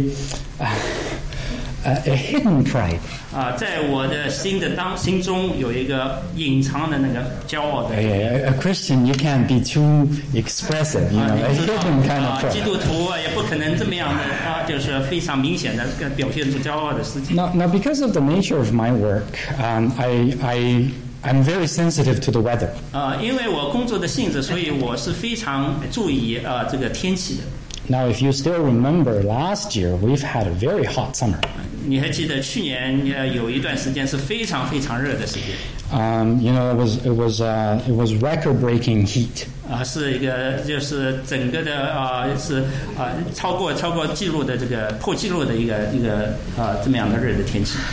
a hidden pride. 在我的心中有一个隐藏的那个骄傲的。 A Christian, you can't be too expressive, a hidden kind of pride. 基督徒也不可能这么样的就是非常明显的表现出骄傲的事情。 Now, because of the nature of my work, I'm very sensitive to the weather. 因为我工作的性质，所以我是非常注意这个天气的。 Now, if you still remember last year, we've had a very hot summer. 你还记得去年有一段时间是非常非常热的时间。 It was record-breaking heat. 是一个就是整个的是超过记录的这个破纪录的一个这么样的热的天气。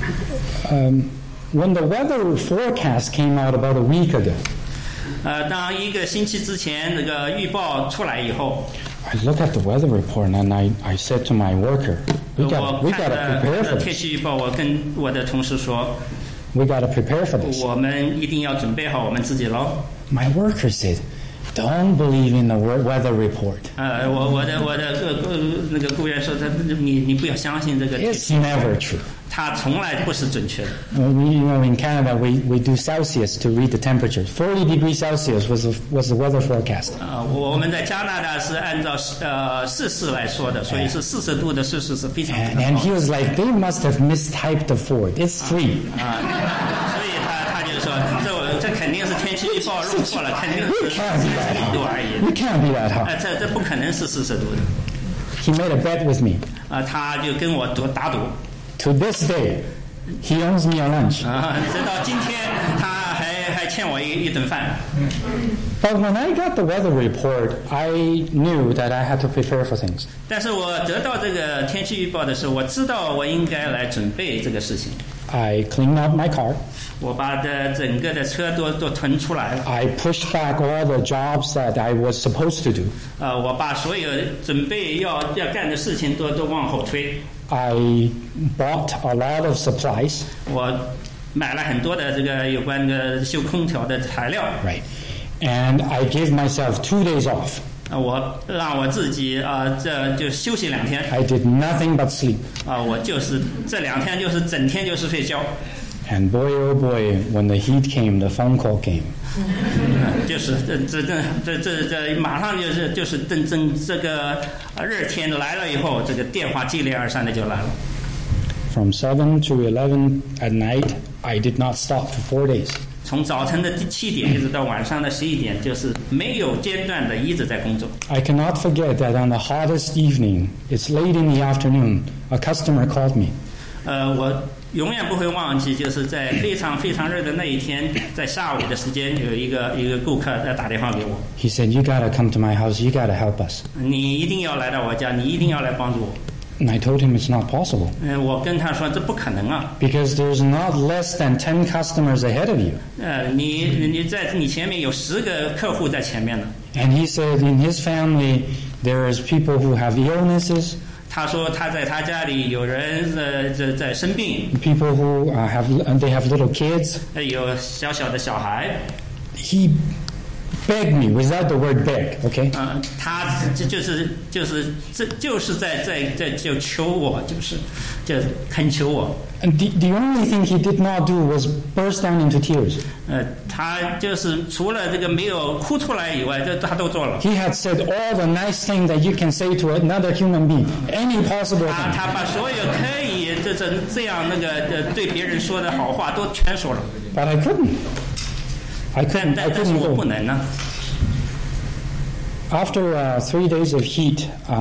When the weather forecast came out about a week ago. 当一个星期之前那个预报出来以后。 I look at the weather report and I said to my worker, we got to prepare for this. 天气预报，我跟我的同事说 We got to prepare for this. 我们一定要准备好我们自己喽。 My worker said, don't believe in the weather report. 我的那个雇员说你不要相信这个。 It's never true. 它从来不是准确的。 In Canada, we do Celsius to read the temperature. 40 degrees Celsius was the weather forecast. 我们在加拿大是按照摄氏来说的，所以是40度的摄氏是非常高的。 And he was like, they must have mistyped the Ford. It's 3. 所以他就说，这肯定是天气预报弄错了，肯定是40度而已。 You can't be that hot. 这不可能是40度的。 He made a bet with me. 他就跟我打赌。 To this day, he owes me a lunch. 直到今天，他还欠我一顿饭。 But when I got the weather report, I knew that I had to prepare for things. 但是我得到这个天气预报的时候，我知道我应该来准备这个事情。 I cleaned out my car. 我把整个的车都腾出来了。 I pushed back all the jobs that I was supposed to do. 我把所有准备要干的事情都往后推。 I bought a lot of supplies. 我买了很多的这个有关的修空调的材料。 Right. And I gave myself 2 days off. 我让我自己这就休息2天。 I did nothing but sleep. 我就是这2天就是整天就是睡觉。 And boy, oh boy, when the heat came, the phone call came. 就是这马上就是等这个热天来了以后，这个电话接连而三的就来了。 From 7 to 11 at night, I did not stop for 4 days. 从早晨的7点一直到晚上的11点，就是没有间断的一直在工作。 I cannot forget that on the hottest evening, it's late in the afternoon, a customer called me. 我永远不会忘记，就是在非常非常热的那一天，在下午的时间，有一个顾客打电话给我。 He said, "You gotta come to my house. You gotta help us." 你一定要来到我家，你一定要来帮助我。 And I told him it's not possible. 我跟他说这不可能啊。 Because there's not less than 10 customers ahead of you. 你在你前面有10个客户在前面呢。 And he said in his family there is people who have illnesses. 他说他在他家里有人在生病。 People who they have little kids. 有小的小孩。 He begged me without the word beg, okay? 他就是在就求我，就恳求我。 And the only thing he did not do was burst down into tears. 他就是除了这个没有哭出来以外，他都做了。 He had said all the nice things that you can say to another human being, any possible thing. 他把所有可以这样那个对别人说的好话都全说了。 But I couldn't. I couldn't 但是我不 go. 能呢。 After 3 days of heat,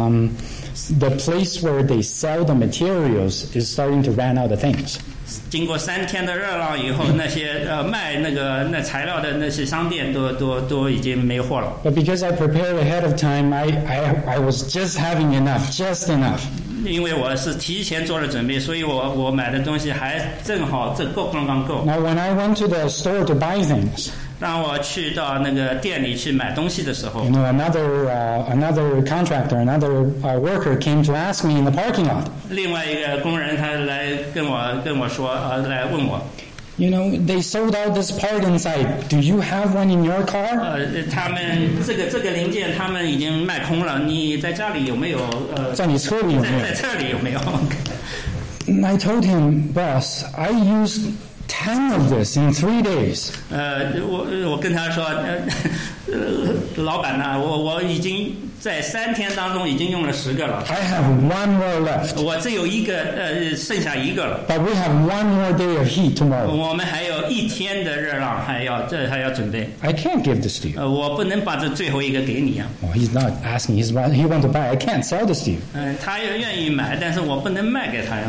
the place where they sell the materials is starting to run out of things. 经过3天的热浪以后，那些卖那材料的那些商店都已经没货了。 But because I prepared ahead of time, I was just having just enough. 因为我是提前做了准备，所以我买的东西还正好刚刚够。 Now, when I went to the store to buy things, 当我去到那个店里去买东西的时候， another contractor, another worker came to ask me in the parking lot. 另外一个工人他来跟我说，来问我。 You know, they sold out this part inside. Do you have one in your car? 他们这个零件他们已经卖空了，你在家里有没有？ 在你车里有没有？ 在车里有没有？ And I told him, boss, I used 10 of this in 3 days. 我跟他说，老板呢，我已经在3天当中已经用了10个了。 I have 1 more left. 我只有1个，剩下1个了。 But we have 1 more day of heat tomorrow. 我们还有1天的热浪，还要准备。 I can't give this to you. 我不能把这最后1个给你啊。 Oh, he's not asking. He wants to buy. I can't sell this to you. 他也愿意买，但是我不能卖给他呀。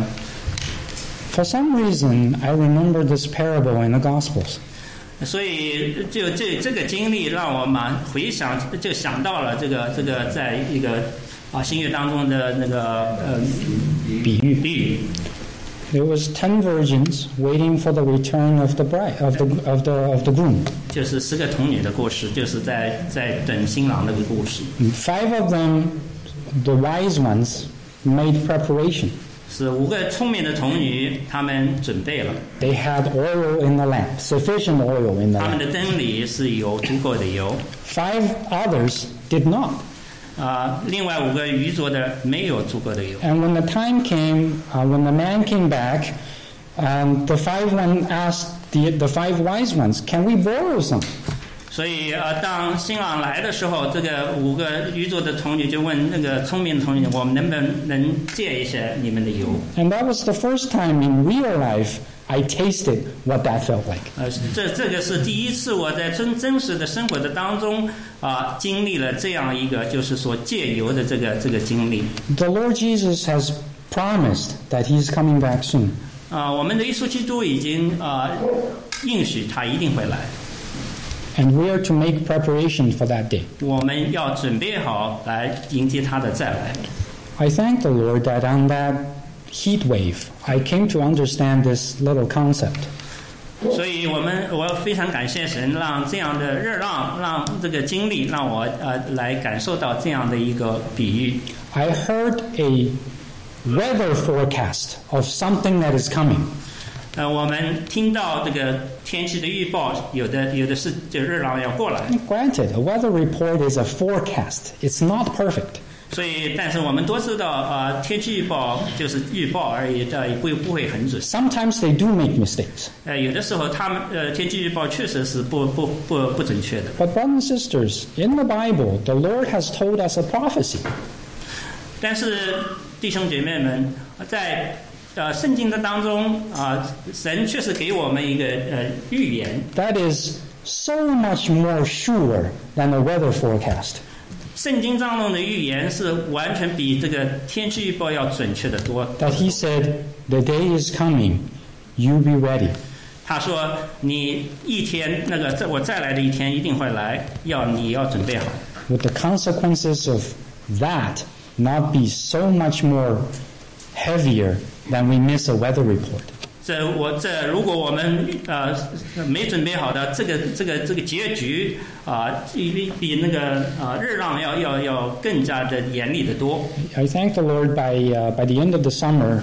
For some reason, I remember this parable in the Gospels. 所以就这个经历让我回想，就想到了这个在一个新约当中的那个比喻。 There was 10 virgins waiting for the return of the bride of the groom. 就是10个童女的故事，就是在等新郎的故事。 5 of them, the wise ones, made preparation. 是5个聪明的童女，她们准备了。 They had oil in the lamp, sufficient oil in the 她们 lamp. 的灯里是有足够的油。 5 others did not. 另外5个愚拙的没有足够的油。 And when the time came, when the man came back, And the 5 one asked the 5 wise ones, "Can we borrow some?" 所以当新郎来的时候，这个5个愚拙的童女就问那个聪明的童女：“我们能不能借一些你们的油？” And that was the first time in real life I tasted what that felt like. 这个是第一次我在真实的生活的当中经历了这样一个就是说借油的这个经历。 The Lord Jesus has promised that He is coming back soon. 我们的耶稣基督已经应许他一定会来。 And we are to make preparation for that day. 我们要准备好来迎接他的再来。 I thank the Lord that on that heat wave, I came to understand this little concept. 所以我非常感谢神，让这样的热浪，让这个经历，让我来感受到这样的一个比喻。 I heard a weather forecast of something that is coming. 我们听到这个天气的预报，有的是就热浪要过来。 Granted, a weather report is a forecast. It's not perfect. 所以，但是我们都知道，天气预报就是预报而已，不会很准。 Sometimes they do make mistakes. 有的时候他们天气预报确实是不准确的。 But brothers and sisters, in the Bible, the Lord has told us a prophecy. 但是弟兄姐妹们，在圣经的当中神确实给我们一个预言。 That is so much more sure than a weather forecast. 圣经当中的预言是完全比这个天气预报要准确的多。 That He said, "The day is coming, you be ready." 他说：“你一天我再来的一天一定会来，你要准备好。” Would the consequences of that not be so much more heavier than we miss a weather report? 如果我们没准备好的这个结局比那个热浪要更加的严厉得多。 I thank the Lord by the end of the summer,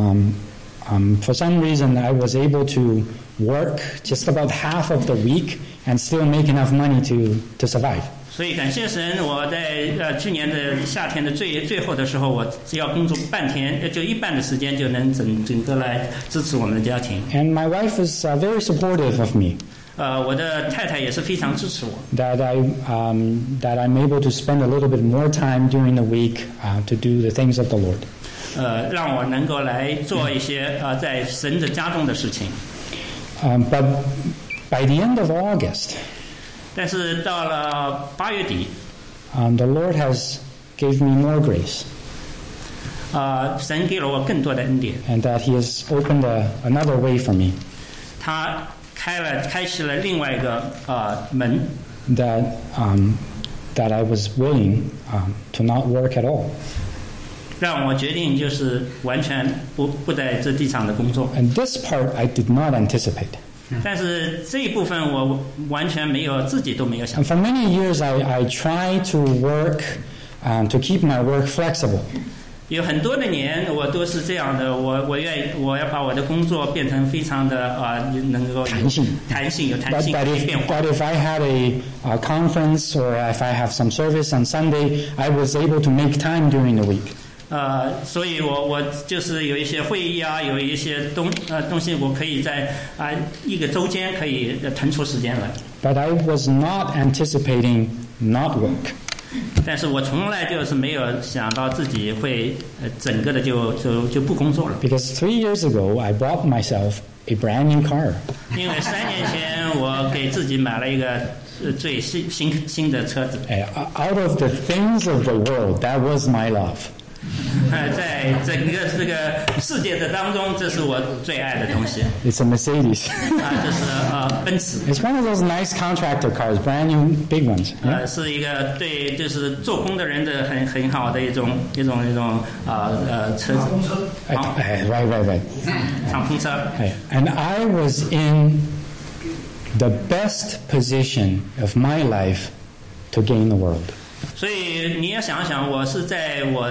for some reason I was able to work just about half of the week and still make enough money to survive. 所以感谢神，我在去年的夏天的最后的时候，我只要工作半天，就一半的时间就能整个来支持我们的家庭。 And my wife is very supportive of me. 我的太太也是非常支持我。 That I'm able to spend a little bit more time during the week to do the things of the Lord. 让我能够来做一些在神的家中的事情。 But by the end of August, 但是到了8月底 the Lord has gave me more grace. 神给了我更多的恩典。 And that He has opened another way for me. 他开启了另外一个门。 That I was willing to not work at all. 让我决定就是完全不在这地上的工作。 And this part I did not anticipate. 但是这一部分我完全自己都没有想。 And for many years I tried to work to keep my work flexible. 有很多的年我都是这样的，我要把我的工作变成非常的能够弹性有弹性变化。 But if I had a conference or if I have some service on Sunday, I was able to make time during the week. 所以我就是有一些会议有一些东西，我可以在一个周间可以腾出时间来。 But I was not anticipating not work. 但是我从来就是没有想到自己会整个的就不工作了。 Because 3 years ago I bought myself a brand new car. 因为3年前我给自己买了一个最新的车子。 Out of the things of the world, that was my love. 在整个这个世界的当中，这是我最爱的东西。 It's a Mercedes. 这是奔驰。 It's one of those nice contractor cars, brand new, big ones. 是一个对，就是做工的人的很好的一种车子。 Right. 敞篷车。 And I was in the best position of my life to gain the world. 所以你要想想，我是在我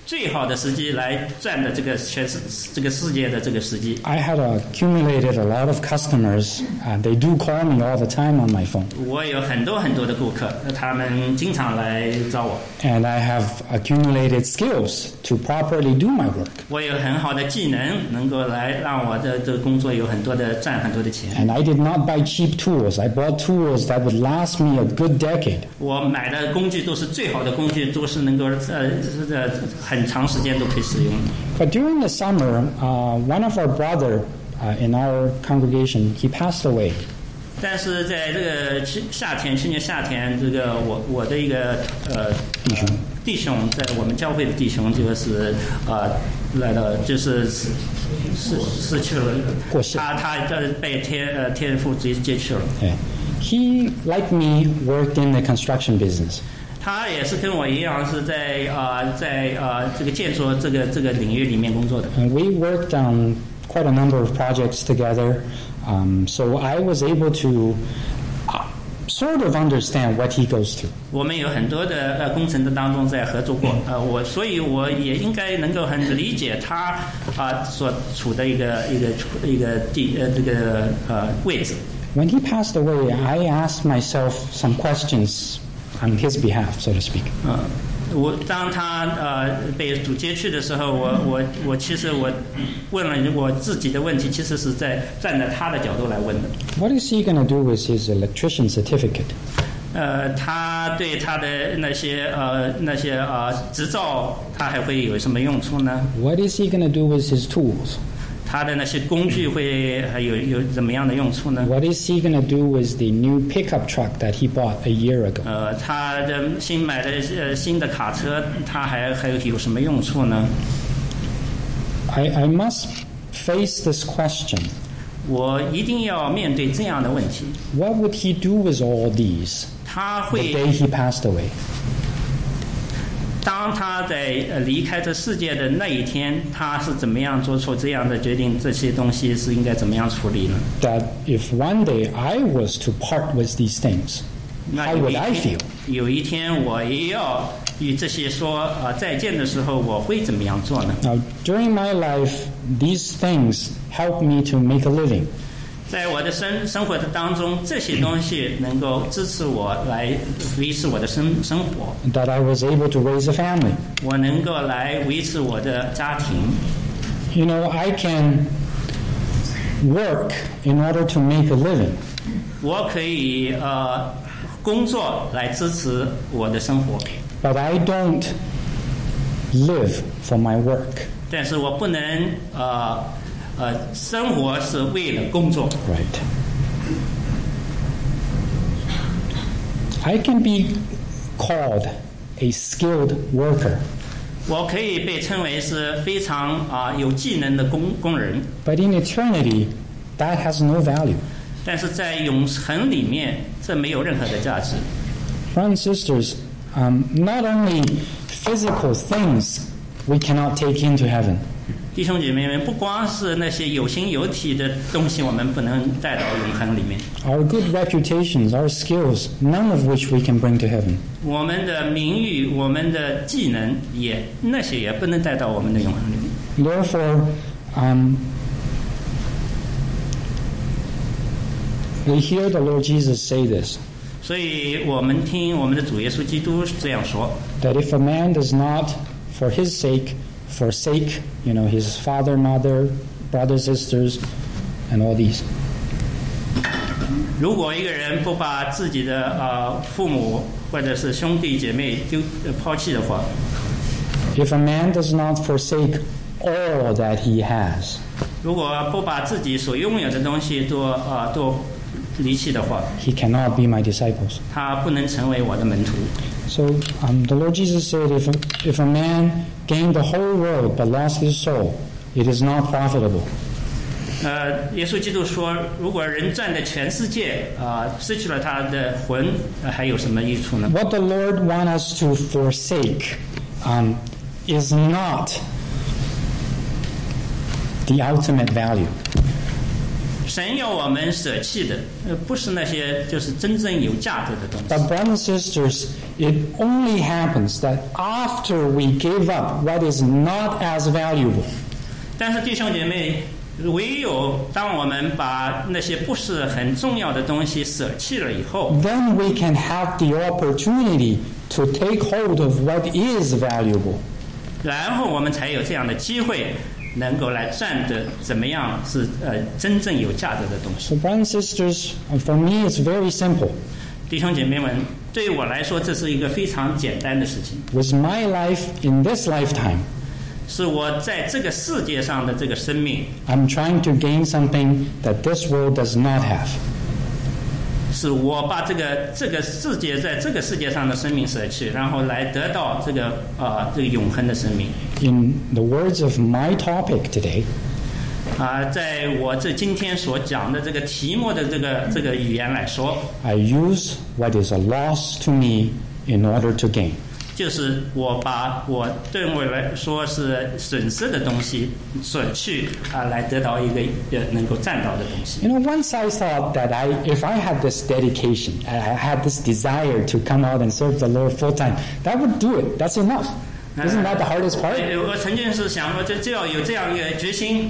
最好的时机来赚的这个这个世界的这个时机。 I had accumulated a lot of customers. They do call me all the time on my phone. 我有很多的顾客，他们经常来找我。 And I have accumulated skills to properly do my work. 我有很好的技能，能够来让我的这个工作有赚很多的钱。 And I did not buy cheap tools. I bought tools that would last me a good decade. 我买的工具都是最好的工具，都是能够很长时间都可以使用的。 But during the summer, one of our brother in our congregation, he passed away. 但是在这个去年夏天，这个我的一个弟兄，在我们教会的弟兄，就是来到就是失去了过世， 他被天父接去了。 He, like me, worked in the construction business. 他也是跟我一样是在这个建筑这个领域里面工作的。 And we worked on quite a number of projects together, so I was able to sort of understand what he goes through. 我们有很多的工程的当中在合作过，所以我也应该能够很理解他所处的一个位置。 When he passed away, I asked myself some questions on his behalf, so to speak. 当他被主接去的时候，我其实我问了我自己的问题，其实是站在他的角度来问的。 What is he going to do with his electrician certificate? 他对他的那些执照，他还会有什么用处呢？ What is he going to do with his tools? 他的那些工具会还有怎么样的用处呢？ What is he going to do with the new pickup truck that he bought a year ago? 他的买的新的卡车，他还有什么用处呢？ I must face this question. 我一定要面对这样的问题。 What would he do with all these? 他会 The day he passed away. 当他在离开这世界的那一天，他是怎么样做出这样的决定？这些东西是应该怎么样处理呢？ That if one day I was to part with these things, how would I feel? 有一天我也要与这些说再见的时候，我会怎么样做呢？ Now, during my life, these things help me to make a living. 在我的生活的当中，这些东西能够支持我来维持我的生活。 That I was able to raise a family. 我能够来维持我的家庭。 You know, I can work in order to make a living. 我可以工作来支持我的生活。 But I don't live for my work. 但是我不能生活是为了工作。 Right. I can be called a skilled worker. 我可以被称为是非常有技能的工人。 But in eternity, that has no value. 但是在永恒里面，这没有任何的价值。 Brothers and sisters, not only physical things we cannot take into heaven. 弟兄姐妹们，不光是那些有形有体的东西，我们不能带到永恒里面。 Our good reputations, our skills, none of which we can bring to heaven. 我们的名誉、我们的技能，那些也不能带到我们的永恒里面。 Therefore, we hear the Lord Jesus say this. 所以我们听我们的主耶稣基督这样说 That if a man does not, for his sake, forsake, his father, mother, brothers, sisters, and all these. 如果一个人不把自己的父母或者是兄弟姐妹抛弃的话 If a man does not forsake all that he has, 如果不把自己所拥有的东西都离弃的话 he cannot be my disciples. 他不能成为我的门徒。 So the Lord Jesus said, if a man gained the whole world but lost his soul, it is not profitable. 耶稣基督说，如果人赚的全世界失去了他的魂，还有什么益处呢？ What the Lord wants us to forsake is not the ultimate value. 神要我们舍弃的，不是那些就是真正有价值的东西。 But brothers and sisters, it only happens that after we give up what is not as valuable, 但是弟兄姐妹，唯有当我们把那些不是很重要的东西舍弃了以后， then we can have the opportunity to take hold of what is valuable. 然后我们才有这样的机会，能够来站着怎么样是真正有价值的东西。 So brothers and sisters, for me it's very simple. 弟兄姐妹们，对于我来说，这是一个非常简单的事情， With my life in this lifetime, 是我在这个世界上的这个生命， I'm trying to gain something that this world does not have. 是我把这个世界在这个世界上的生命舍去，然后来得到这个永恒的生命。 In the words of my topic today, 在我今天所讲的这个题目的这个语言来说， I use what is a loss to me in order to gain. 就是我把我对我来说是损失的东西舍去来得到一个能够占到的东西。 You know, once I thought that if I had this dedication, I had this desire to come out and serve the Lord full time, that would do it. That's enough. Isn't that the hardest part? 我曾经是想说，只要有这样一个决心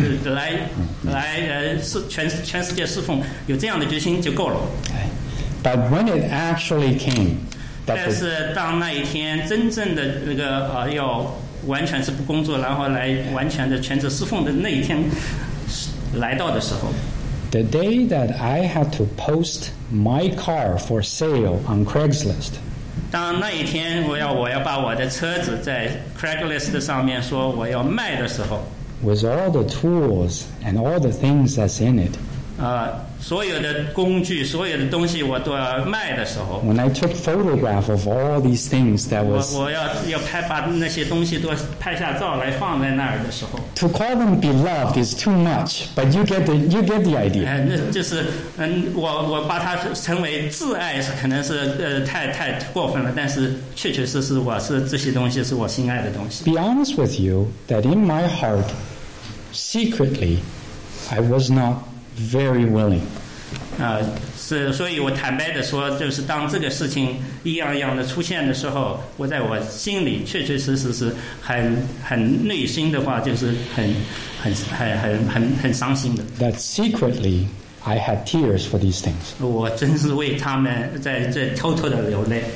来全世界侍奉，有这样的决心就够了。 But when it actually came, 但是当那一天真正的那个要完全是不工作，然后来完全的全职侍奉的那一天来到的时候， the day that I had to post my car for sale on Craigslist, 当那一天我要把我的车子在 Craigslist 上面说我要卖的时候， with all the tools and all the things that's in it, 所有的工具、所有的东西我都要卖的时候， when I took photograph of all these things that was 我要把那些东西都拍下照来放在那儿的时候， to call them beloved is too much, but you get the idea. 那就是我把它称为挚爱，可能是太过分了，但是确实我是这些东西是我心爱的东西。 Be honest with you that in my heart, secretly, I was not very willing. 所以我坦白的说，就是当这个事情一样一样的出现的时候，我在我心里确实是很内心的话，就是很伤心的。 That secretly, I had tears for these things. 我真是为他们在偷偷的流泪。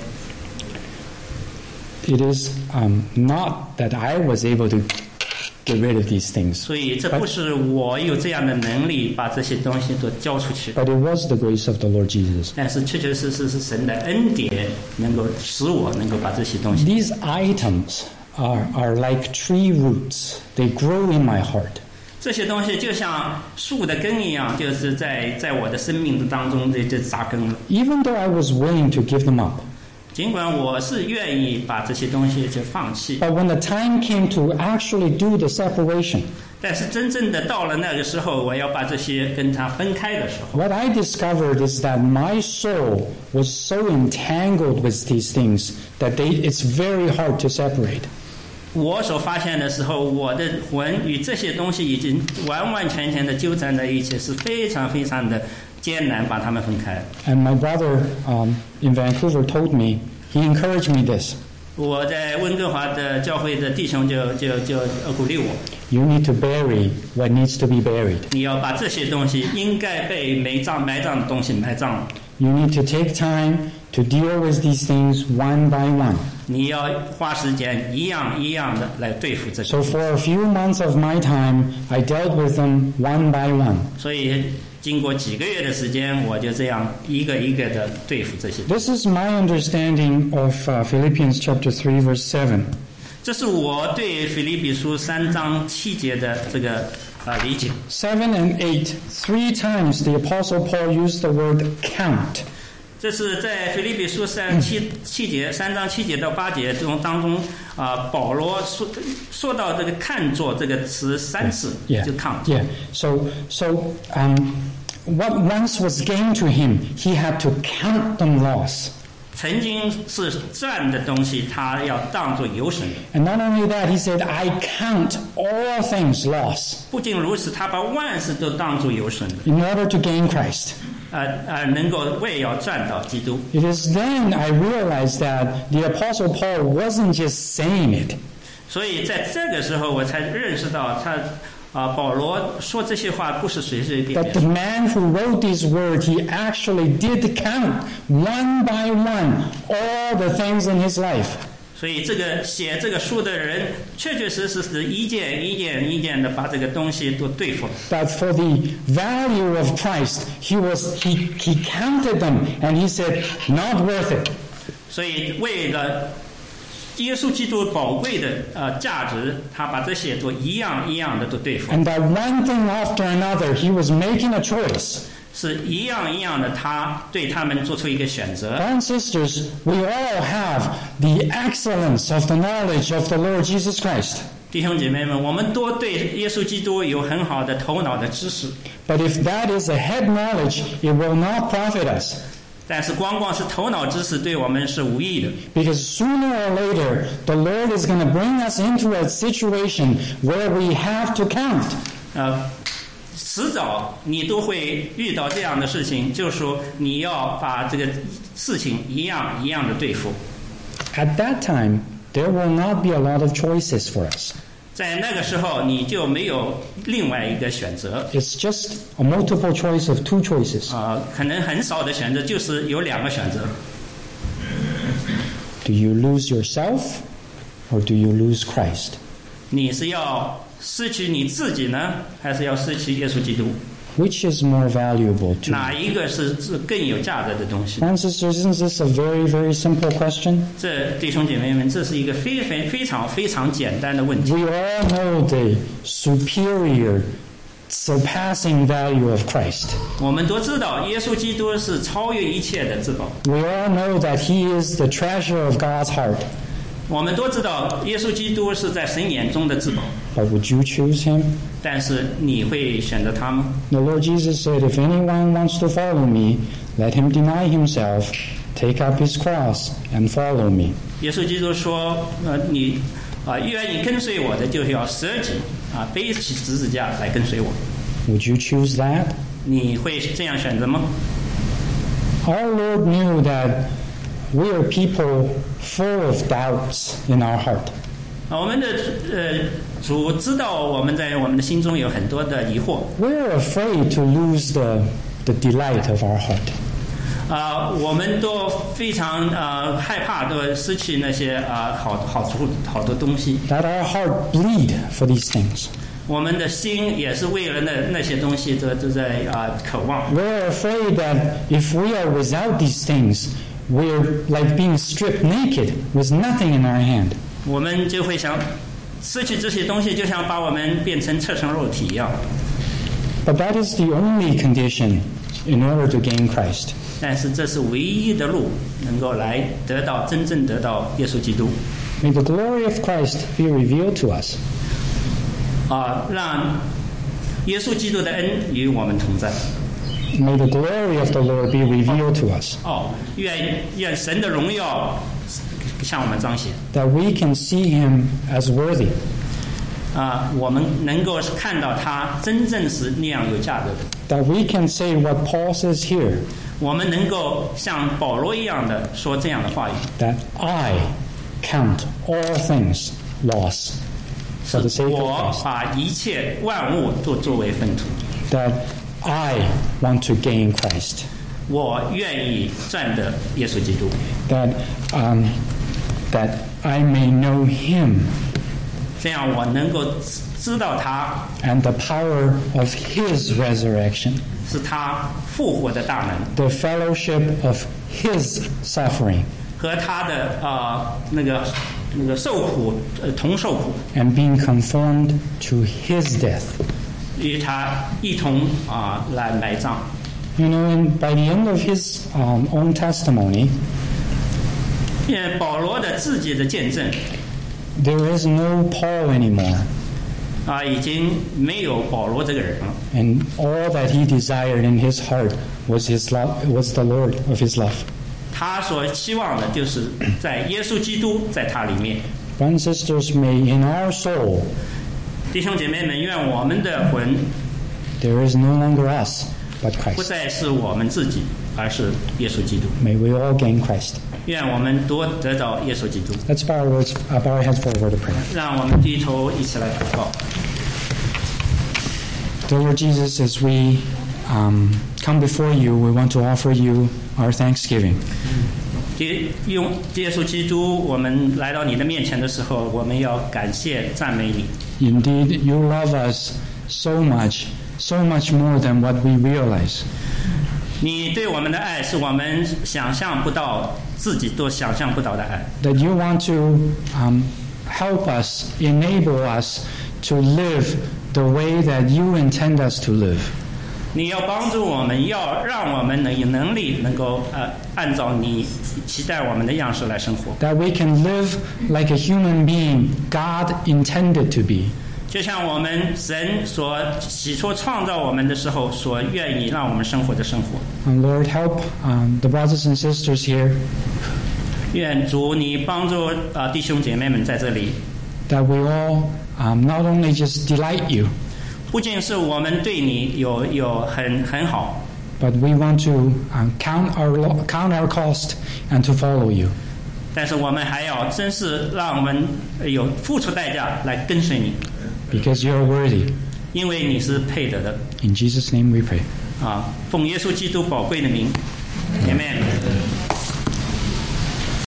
It is not that I was able to get rid of these things, 所以这不是我有这样的能力把这些东西都交出去， but it was the grace of the Lord Jesus. 但是确实是神的恩典能够使我能够把这些东西。 These items are like tree roots. They grow in my heart. 这些东西就像树的根一样，就是在我的生命当中就扎根了。 Even though I was willing to give them up, 尽管我是愿意把这些东西就放弃， but when the time came to actually do the separation, 但是真正的到了那个时候，我要把这些跟它分开的时候， what I discovered is that my soul was so entangled with these things that it's very hard to separate. 我所发现的时候，我的魂与这些东西已经完完全全的纠缠在一起，是非常非常的艰难把它们分开。 And my brother in Vancouver told me, he encouraged me this. 我在温哥华的教会的弟兄就鼓励我， You need to bury what needs to be buried. 你要把这些东西应该被埋葬的东西埋葬。 You need to take time to deal with these things one by one. 你要花时间一样一样的来对付这些。 So for a few months of my time, I dealt with them one by one. 所以经过几个月的时间，我就这样一个一个的对付这些。 This is my understanding of Philippians chapter 3, verse 7. 这是我对腓立比书3章7节的这个理解。 7 and 8, 3 times the Apostle Paul used the word count. 这是在腓立比书3章7节到8节当中保罗说到这个看作这个词3次， Yeah. 就 count。 Yeah. So what once was gained to him, he had to count them loss. 曾经是赚的东西，他要当作有损。 And not only that, he said, I count all things loss 不仅如此，他把万事都当作有损的， in order to gain Christ. 能够为要赚到基督。 It is then I realized that the Apostle Paul wasn't just saying it. 所以在这个时候，我才认识到保罗说这些话不是随随便 But the 便。 man who wrote these words, he actually did count one by one all the things in his life. 所以这个写这个书的人，确确实实是一件一件一件的把这个东西都对付了。 That for the value of Christ, he counted them and he said, not worth it. 所以为了耶稣基督宝贵的价值，他把这些都一样一样的都对付。 And that one thing after another, he was making a choice. 是一样一样的，他对他们做出一个选择。 Brothers and sisters, we all have the excellence of the knowledge of the Lord Jesus Christ. 弟兄姐妹们，我们都对耶稣基督有很好的头脑的知识， But if that is a head knowledge, it will not profit us. 但是光是头脑知识对我们是无益的。 Because sooner or later, the Lord is going to bring us into a situation where we have to count. 迟早你都会遇到这样的事情，就是说你要把这个事情一样一样的对付。 At that time, there will not be a lot of choices for us. 在那个时候，你就没有另外一个选择。 It's just a multiple choice of two choices. 可能很少的选择，就是有两个选择。 Do you lose yourself or do you lose Christ? 你是要失去你自己呢，还是要失去耶稣基督？ Which is more valuable to 哪 you? 一个是更有价值的东西？ Brothers and sisters, isn't this a very, very simple question? 这弟兄姐妹们，这是一个非常简单的问题。 We all know the superior, surpassing value of Christ. 我们都知道，耶稣基督是超越一切的至宝。 We all know that He is the treasure of God's heart. 我们都知道，耶稣基督是在神眼中的至宝。 But would you choose Him? 但是你会选择他吗？ The Lord Jesus said, If anyone wants to follow me, let him deny himself, take up his cross, and follow me. 耶稣基督说：“你愿意跟随我的，就是要舍己背起十字架来跟随我。 Would you choose that? 你会这样选择吗？” Our Lord knew that we are people full of doubts in our heart. 我们的主知道我们在我们的心中有很多的疑惑。 We're afraid to lose the delight of our heart. 我们都非常害怕，都失去那些好的东西。 That our heart bleed for these things. 我们的心也是为了那些东西都在渴望。 We're afraid that if we are without these things, we're like being stripped naked with nothing in our hand. 我们就会想失去这些东西，就像把我们变成赤身肉体一样。 But that is the only condition in order to gain Christ. 但是这是唯一的路，能够来真正得到耶稣基督。 May the glory of Christ be revealed to us. 让耶稣基督的恩与我们同在。 May the glory of the Lord be revealed to us. 愿神的荣耀向我们彰显。 That we can see Him as worthy. 我们能够看到他真正是那样有价值的。 That we can say what Paul says here. 我们能够像保罗一样的说这样的话语。 That I count all things loss for the sake of 我 Christ. 把一切万物都作为粪土。 That I want to gain Christ. 我愿意赚得耶稣基督。 That I may know Him. 这样我能够知道他 And the power of His resurrection. 是他复活的大能， The fellowship of His suffering. 和他的那个受苦同受苦， And being conformed to His death. 与他一同来埋葬。 You know, and by the end of his own testimony, 因为保罗的自己的见证 there is no Paul anymore. 已经没有保罗这个人了。 And all that he desired in his heart was his love, was the Lord of his love. 他所期望的就是在耶稣基督在他里面。 Brothers and sisters, may in our soul 弟兄姐妹们，愿我们的魂 there is no longer us, but 不 Christ. 再是我们自己，而是耶稣基督。 May we all gain Christ. 愿我们多得到耶稣基督。 Let's bow our heads for a word of prayer. 让我们低头一起来祷告。 Dear Lord Jesus, as we come before you, we want to offer you our thanksgiving. 用耶稣基督，我们来到你的面前的时候，我们要感谢赞美你。 Indeed, you love us so much more than what we realize. 你对我们的爱是我们想象不到，自己都想象不到的爱。 That you want to help us, enable us to live the way that you intend us to live. 你要帮助我们，要让我们能有能力能够按照你期待我们的样式来生活。 That we can live like a human being God intended to be. 就像我们神所起初创造我们的时候，所愿意让我们生活的生活。 And Lord, help the brothers and sisters here 愿主你帮助弟兄姐妹们在这里， that we all not only just delight you, 不仅是我们对你有很好， but we want to count our cost and to follow you. 但是我们还要真是让我们有付出代价来跟随你， Because you are worthy. 因为你是配得的。 In Jesus' name we pray. 奉耶稣基督宝贵的名 ，Amen。